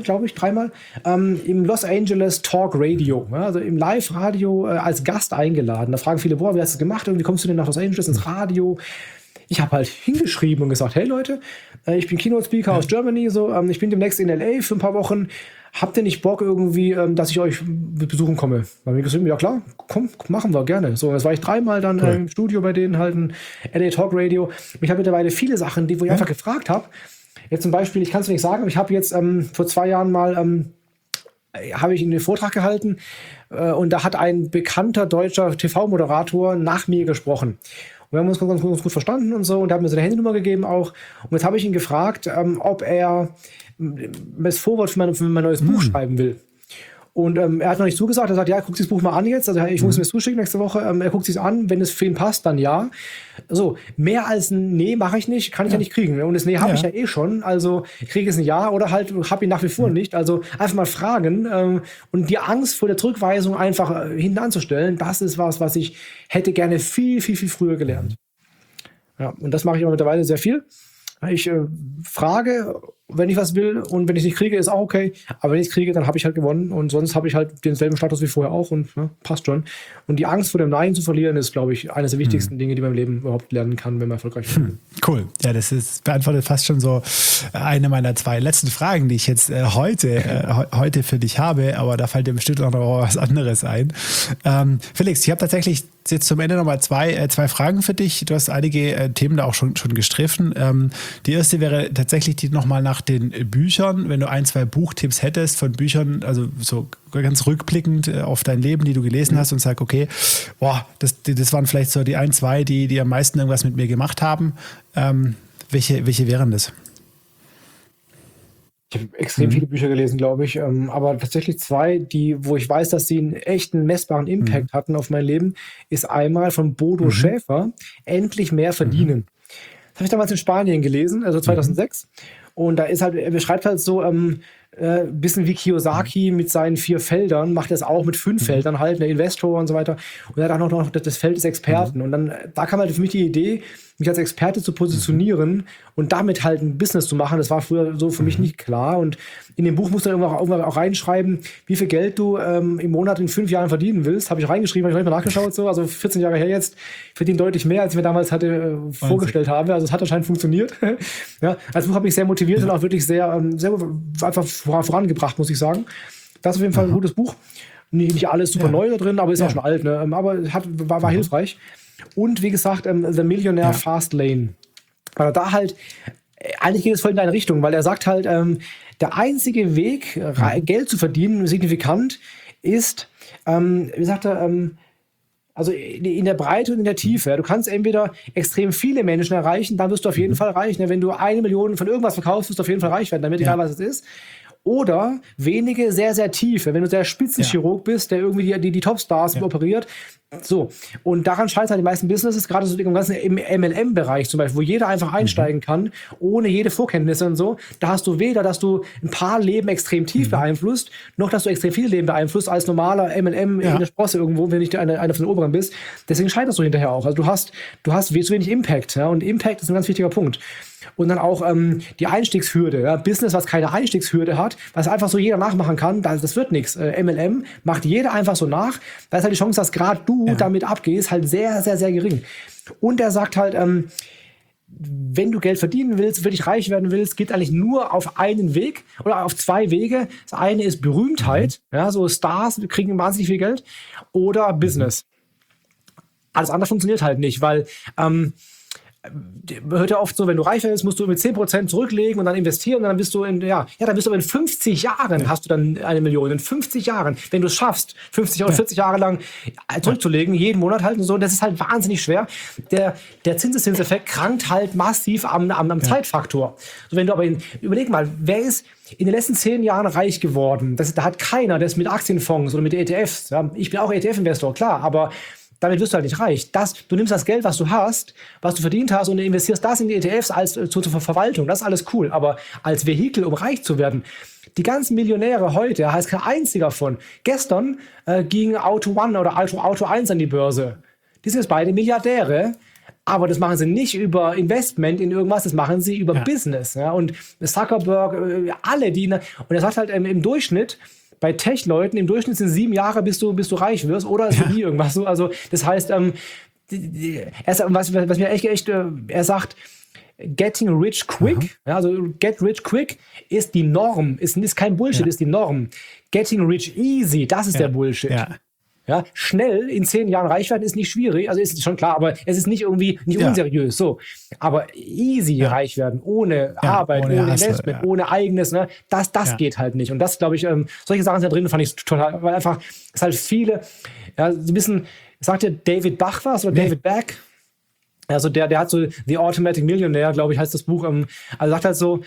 S1: im Los Angeles Talk Radio, also im Live-Radio als Gast eingeladen. Da fragen viele, boah, wie hast du das gemacht? Und wie kommst du denn nach Los Angeles ins Radio? Ich habe halt hingeschrieben und gesagt, hey Leute, ich bin Keynote-Speaker aus Germany, so, ich bin demnächst in LA für ein paar Wochen. Habt ihr nicht Bock irgendwie, dass ich euch besuchen komme? Da habe ich gesagt, ja klar, komm, machen wir gerne. So, das war ich 3-mal dann im Studio bei denen halt, ein LA Talk Radio. Ich habe mittlerweile viele Sachen, wo ich einfach gefragt habe. Jetzt zum Beispiel, ich kann es nicht sagen, aber ich habe jetzt vor 2 Jahren mal habe ich einen Vortrag gehalten und da hat ein bekannter deutscher TV-Moderator nach mir gesprochen. Und wir haben uns ganz gut verstanden und so, und er hat mir seine Handynummer gegeben auch. Und jetzt habe ich ihn gefragt, ob er das Vorwort für mein neues Buch schreiben will. Und er hat noch nicht zugesagt. Er sagt, ja, guck dir das Buch mal an jetzt. Also ich muss mir das zuschicken nächste Woche. Er guckt sich an. Wenn es für ihn passt, dann ja. So, mehr als ein Nee mache ich nicht, kann ich ja nicht kriegen. Und das Nee habe ich ja eh schon. Also ich kriege es ein Ja oder halt habe ihn nach wie vor nicht. Also einfach mal fragen und die Angst vor der Zurückweisung einfach hinten anzustellen, das ist was ich hätte gerne viel, viel, viel früher gelernt. Ja, und das mache ich aber mittlerweile sehr viel. Ich frage, wenn ich was will, und wenn ich es nicht kriege, ist auch okay. Aber wenn ich es kriege, dann habe ich halt gewonnen, und sonst habe ich halt denselben Status wie vorher auch, und passt schon. Und die Angst vor dem Nein zu verlieren ist, glaube ich, eines der wichtigsten Dinge, die man im Leben überhaupt lernen kann, wenn man erfolgreich ist.
S3: Cool. Ja, das beantwortet fast schon so eine meiner 2 letzten Fragen, die ich jetzt heute für dich habe, aber da fällt dir bestimmt auch noch was anderes ein. Felix, ich habe tatsächlich jetzt zum Ende nochmal zwei Fragen für dich. Du hast einige Themen da auch schon gestriffen. Die erste wäre tatsächlich die nochmal nach den Büchern. Wenn du 1-2 Buchtipps hättest von Büchern, also so ganz rückblickend auf dein Leben, die du gelesen hast, und sag, okay, boah, das waren vielleicht so die 1-2, die am meisten irgendwas mit mir gemacht haben. Welche wären das?
S1: Ich habe extrem viele Bücher gelesen, glaube ich, aber tatsächlich 2, wo ich weiß, dass sie einen echten messbaren Impact hatten auf mein Leben, ist einmal von Bodo Schäfer, Endlich mehr verdienen. Das habe ich damals in Spanien gelesen, also 2006. Und da ist halt, er beschreibt halt so bisschen wie Kiyosaki mit seinen 4 Feldern, macht er es auch mit 5 Feldern halt, der Investor und so weiter. Und er hat auch noch das Feld des Experten. Und dann, da kam halt für mich die Idee, mich als Experte zu positionieren und damit halt ein Business zu machen. Das war früher so für mich nicht klar. Und in dem Buch musst du irgendwann auch reinschreiben, wie viel Geld du im Monat in 5 Jahren verdienen willst. Habe ich reingeschrieben, habe ich mal nachgeschaut, so, also 14 Jahre her jetzt. Ich verdiene deutlich mehr, als ich mir damals hatte vorgestellt habe. Also es hat anscheinend funktioniert. Ja, das Buch hat mich sehr motiviert und auch wirklich sehr einfach vorangebracht, muss ich sagen. Das ist auf jeden Fall ein gutes Buch. Nicht alles super neu da drin, aber ist auch schon alt, ne? Aber war hilfreich. Und wie gesagt, The Millionaire Fast Lane. Weil er da halt, eigentlich geht es voll in deine Richtung, weil er sagt halt, der einzige Weg, Geld zu verdienen, signifikant, ist, wie sagt er, Also in der Breite und in der Tiefe. Du kannst entweder extrem viele Menschen erreichen, dann wirst du auf jeden Fall reich. Wenn du 1 Million von irgendwas verkaufst, wirst du auf jeden Fall reich werden, damit egal was es ist. Oder wenige sehr, sehr tiefe. Wenn du der Spitzenchirurg bist, der irgendwie die Topstars operiert. So. Und daran scheitern halt die meisten Businesses, gerade so im ganzen MLM-Bereich zum Beispiel, wo jeder einfach einsteigen kann, ohne jede Vorkenntnisse und so. Da hast du weder, dass du ein paar Leben extrem tief beeinflusst, noch dass du extrem viele Leben beeinflusst als normaler MLM in der Sprosse irgendwo, wenn du nicht einer von den Oberen bist. Deswegen scheiterst du hinterher auch. Also du hast zu wenig Impact. Ja? Und Impact ist ein ganz wichtiger Punkt. Und dann auch die Einstiegshürde. Ja? Business, was keine Einstiegshürde hat, was einfach so jeder nachmachen kann, das wird nichts. MLM macht jeder einfach so nach. Da ist halt die Chance, dass gerade du damit abgehst, halt sehr, sehr, sehr gering. Und er sagt halt, wenn du Geld verdienen willst, wirklich reich werden willst, geht eigentlich nur auf einen Weg oder auf 2 Wege. Das eine ist Berühmtheit. Ja, so Stars kriegen wahnsinnig viel Geld. Oder Business. Alles andere funktioniert halt nicht, weil hört ja oft so, wenn du reich wirst, musst du mit 10% zurücklegen und dann investieren und dann bist du dann bist du aber in 50 Jahren hast du dann 1 Million. In 50 Jahren, wenn du es schaffst, 50 oder 40 Jahre lang zurückzulegen, jeden Monat halt und so, das ist halt wahnsinnig schwer. Der Zinseszinseffekt krankt halt massiv am Zeitfaktor. So, wenn du aber überleg mal, wer ist in den letzten 10 Jahren reich geworden? Da hat keiner das mit Aktienfonds oder mit ETFs. Ja, ich bin auch ETF-Investor, klar, aber damit wirst du halt nicht reich. Du nimmst das Geld, was du hast, was du verdient hast und investierst das in die ETFs zur Verwaltung. Das ist alles cool. Aber als Vehikel, um reich zu werden, die ganzen Millionäre heute, da heißt kein einziger von. Gestern ging Auto One oder Auto 1 an die Börse. Die sind jetzt beide Milliardäre. Aber das machen sie nicht über Investment in irgendwas, das machen sie über Business. Ja? Und Zuckerberg, alle, und er sagt halt im Durchschnitt, bei Tech-Leuten im Durchschnitt sind 7 Jahre, bis du reich wirst, oder ist nie irgendwas so. Also das heißt, was mir echt, er sagt, getting rich quick, also get rich quick ist die Norm, ist kein Bullshit, ist die Norm. Getting rich easy, das ist der Bullshit. Ja, schnell in 10 Jahren reich werden ist nicht schwierig, also ist schon klar, aber es ist nicht unseriös, so. Aber easy reich werden, ohne Arbeit, ohne Investment, ohne eigenes, ne, das geht halt nicht. Und das, glaube ich, solche Sachen sind da drin, fand ich total, weil einfach, es halt viele, so ein bisschen, sagt der David Bach was oder David Beck? Also der hat so The Automatic Millionaire, glaube ich, heißt das Buch. Also sagt halt so,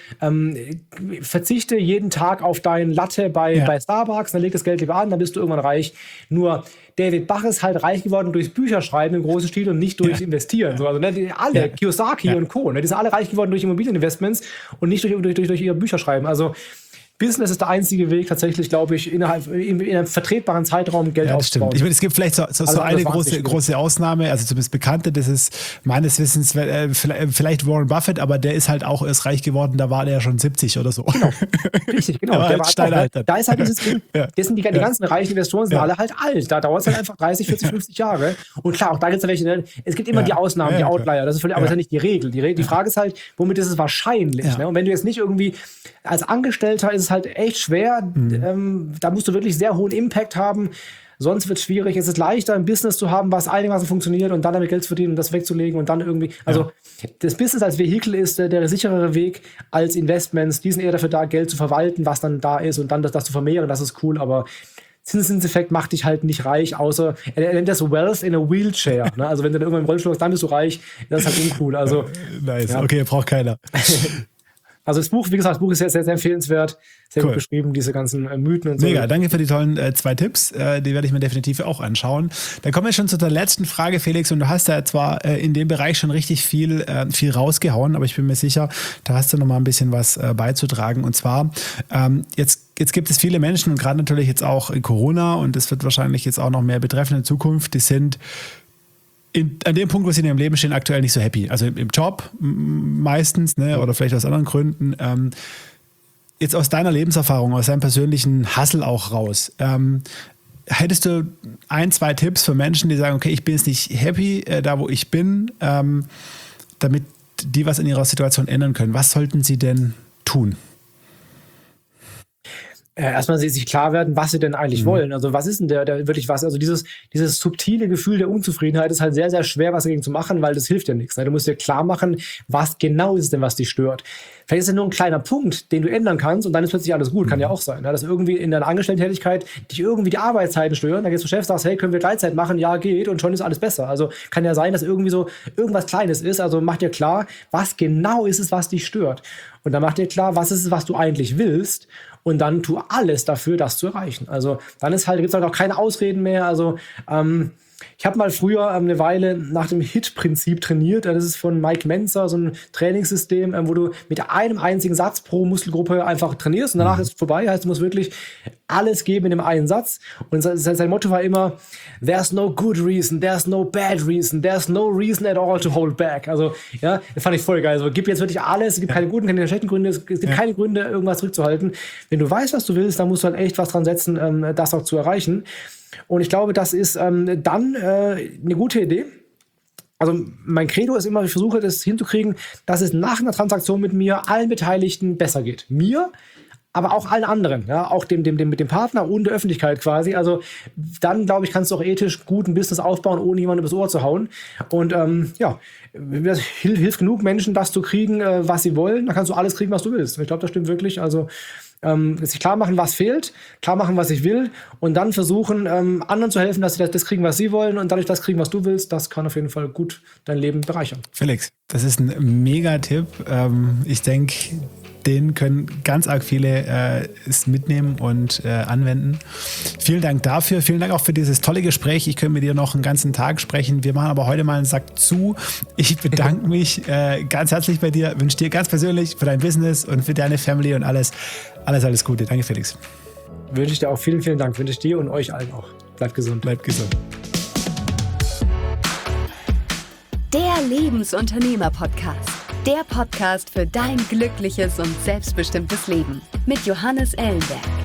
S1: verzichte jeden Tag auf dein Latte bei Starbucks, dann leg das Geld lieber an, dann bist du irgendwann reich. Nur David Bach ist halt reich geworden durchs Bücherschreiben im großen Stil und nicht durch Investieren. So, also alle, Kiyosaki und Co., die sind alle reich geworden durch Immobilieninvestments und nicht durch ihr Bücherschreiben. Also Business ist der einzige Weg, tatsächlich, glaube ich, in einem vertretbaren Zeitraum Geld aufzubauen.
S3: Stimmt. Ich meine, es gibt vielleicht so eine große Ausnahme, also zumindest Bekannte, das ist meines Wissens vielleicht Warren Buffett, aber der ist halt auch erst reich geworden, da war der ja schon 70 oder so.
S1: Genau, richtig, genau.
S3: Der war
S1: da ist halt dieses Ding, die ganzen reichen Investoren sind alle halt alt. Da dauert es halt einfach 30, 40, 50 Jahre. Und klar, auch da gibt es ja welche, ne? Es gibt immer die Ausnahmen, die Outlier, das ist völlig, aber das ist ja nicht die Regel. Die Frage ist halt, womit ist es wahrscheinlich? Ne? Und wenn du jetzt nicht irgendwie als Angestellter ist es halt echt schwer. Da musst du wirklich sehr hohen Impact haben. Sonst wird es schwierig. Es ist leichter, ein Business zu haben, was einigermaßen funktioniert und dann damit Geld zu verdienen und das wegzulegen und dann irgendwie. Also das Business als Vehikel ist der sicherere Weg als Investments. Die sind eher dafür da, Geld zu verwalten, was dann da ist und dann das zu vermehren. Das ist cool, aber Zinseszinseffekt macht dich halt nicht reich, außer er nennt das Wealth in a Wheelchair. Ne? Also wenn du dann irgendwann im Rollstuhl hast, dann bist du reich. Das ist halt uncool. Also,
S3: nice, okay, braucht keiner.
S1: Also das Buch, wie gesagt, das Buch ist sehr, sehr empfehlenswert, sehr gut beschrieben, diese ganzen Mythen und so.
S3: Mega, danke für die tollen 2 Tipps, die werde ich mir definitiv auch anschauen. Dann kommen wir schon zu der letzten Frage, Felix, und du hast ja zwar in dem Bereich schon richtig viel rausgehauen, aber ich bin mir sicher, da hast du noch mal ein bisschen was beizutragen. Und zwar, jetzt gibt es viele Menschen und gerade natürlich jetzt auch in Corona und das wird wahrscheinlich jetzt auch noch mehr betreffen in Zukunft, die sind an dem Punkt, wo sie in ihrem Leben stehen, aktuell nicht so happy. Also im Job meistens, ne, oder vielleicht aus anderen Gründen. Jetzt aus deiner Lebenserfahrung, aus deinem persönlichen Hustle auch raus. Hättest du 1, 2 Tipps für Menschen, die sagen, okay, ich bin jetzt nicht happy, da wo ich bin, damit die was in ihrer Situation ändern können? Was sollten sie denn tun?
S1: erstmal sich klar werden, was sie denn eigentlich wollen. Also was ist denn der wirklich was? Also dieses subtile Gefühl der Unzufriedenheit ist halt sehr, sehr schwer, was dagegen zu machen, weil das hilft ja nichts. Ne? Du musst dir klar machen, was genau ist es denn, was dich stört. Vielleicht ist es nur ein kleiner Punkt, den du ändern kannst und dann ist plötzlich alles gut. Kann ja auch sein. Ne? Dass irgendwie in deiner Angestellten-Tätigkeit dich irgendwie die Arbeitszeiten stören. Da gehst du zum Chef, sagst, hey, können wir Gleitzeit machen? Ja, geht. Und schon ist alles besser. Also kann ja sein, dass irgendwie so irgendwas Kleines ist. Also mach dir klar, was genau ist es, was dich stört. Und dann mach dir klar, was ist es, was du eigentlich willst. Und dann tu alles dafür, das zu erreichen. Also dann gibt es halt auch keine Ausreden mehr. Also ich habe mal früher eine Weile nach dem HIT-Prinzip trainiert. Das ist von Mike Mentzer, so ein Trainingssystem, wo du mit einem einzigen Satz pro Muskelgruppe einfach trainierst und danach ist es vorbei. Heißt, du musst wirklich alles geben in dem einen Satz. Und sein Motto war immer, there's no good reason, there's no bad reason, there's no reason at all to hold back. Also, ja, das fand ich voll geil. Also, gib jetzt wirklich alles, es gibt keine guten, keine schlechten Gründe, es gibt keine Gründe, irgendwas zurückzuhalten. Wenn du weißt, was du willst, dann musst du halt echt was dran setzen, das auch zu erreichen. Und ich glaube, das ist dann eine gute Idee. Also mein Credo ist immer, ich versuche das hinzukriegen, dass es nach einer Transaktion mit mir allen Beteiligten besser geht. Mir, aber auch allen anderen, ja, auch dem mit dem Partner und der Öffentlichkeit quasi. Also dann, glaube ich, kannst du auch ethisch gut ein Business aufbauen, ohne jemanden übers Ohr zu hauen. Und das hilft genug Menschen, das zu kriegen, was sie wollen. Dann kannst du alles kriegen, was du willst. Ich glaube, das stimmt wirklich. Also sich klar machen, was fehlt, klar machen, was ich will und dann versuchen, anderen zu helfen, dass sie das kriegen, was sie wollen und dadurch das kriegen, was du willst. Das kann auf jeden Fall gut dein Leben bereichern.
S3: Felix, das ist ein Mega-Tipp. Ich denke, den können ganz arg viele mitnehmen und anwenden. Vielen Dank dafür. Vielen Dank auch für dieses tolle Gespräch. Ich könnte mit dir noch einen ganzen Tag sprechen. Wir machen aber heute mal einen Sack zu. Ich bedanke mich ganz herzlich bei dir. Wünsche dir ganz persönlich für dein Business und für deine Family und alles Gute. Danke, Felix.
S1: Wünsche ich dir auch vielen, vielen Dank. Wünsche ich dir und euch allen auch. Bleibt gesund.
S3: Bleibt gesund.
S2: Der Lebensunternehmer-Podcast. Der Podcast für dein glückliches und selbstbestimmtes Leben mit Johannes Ellenberg.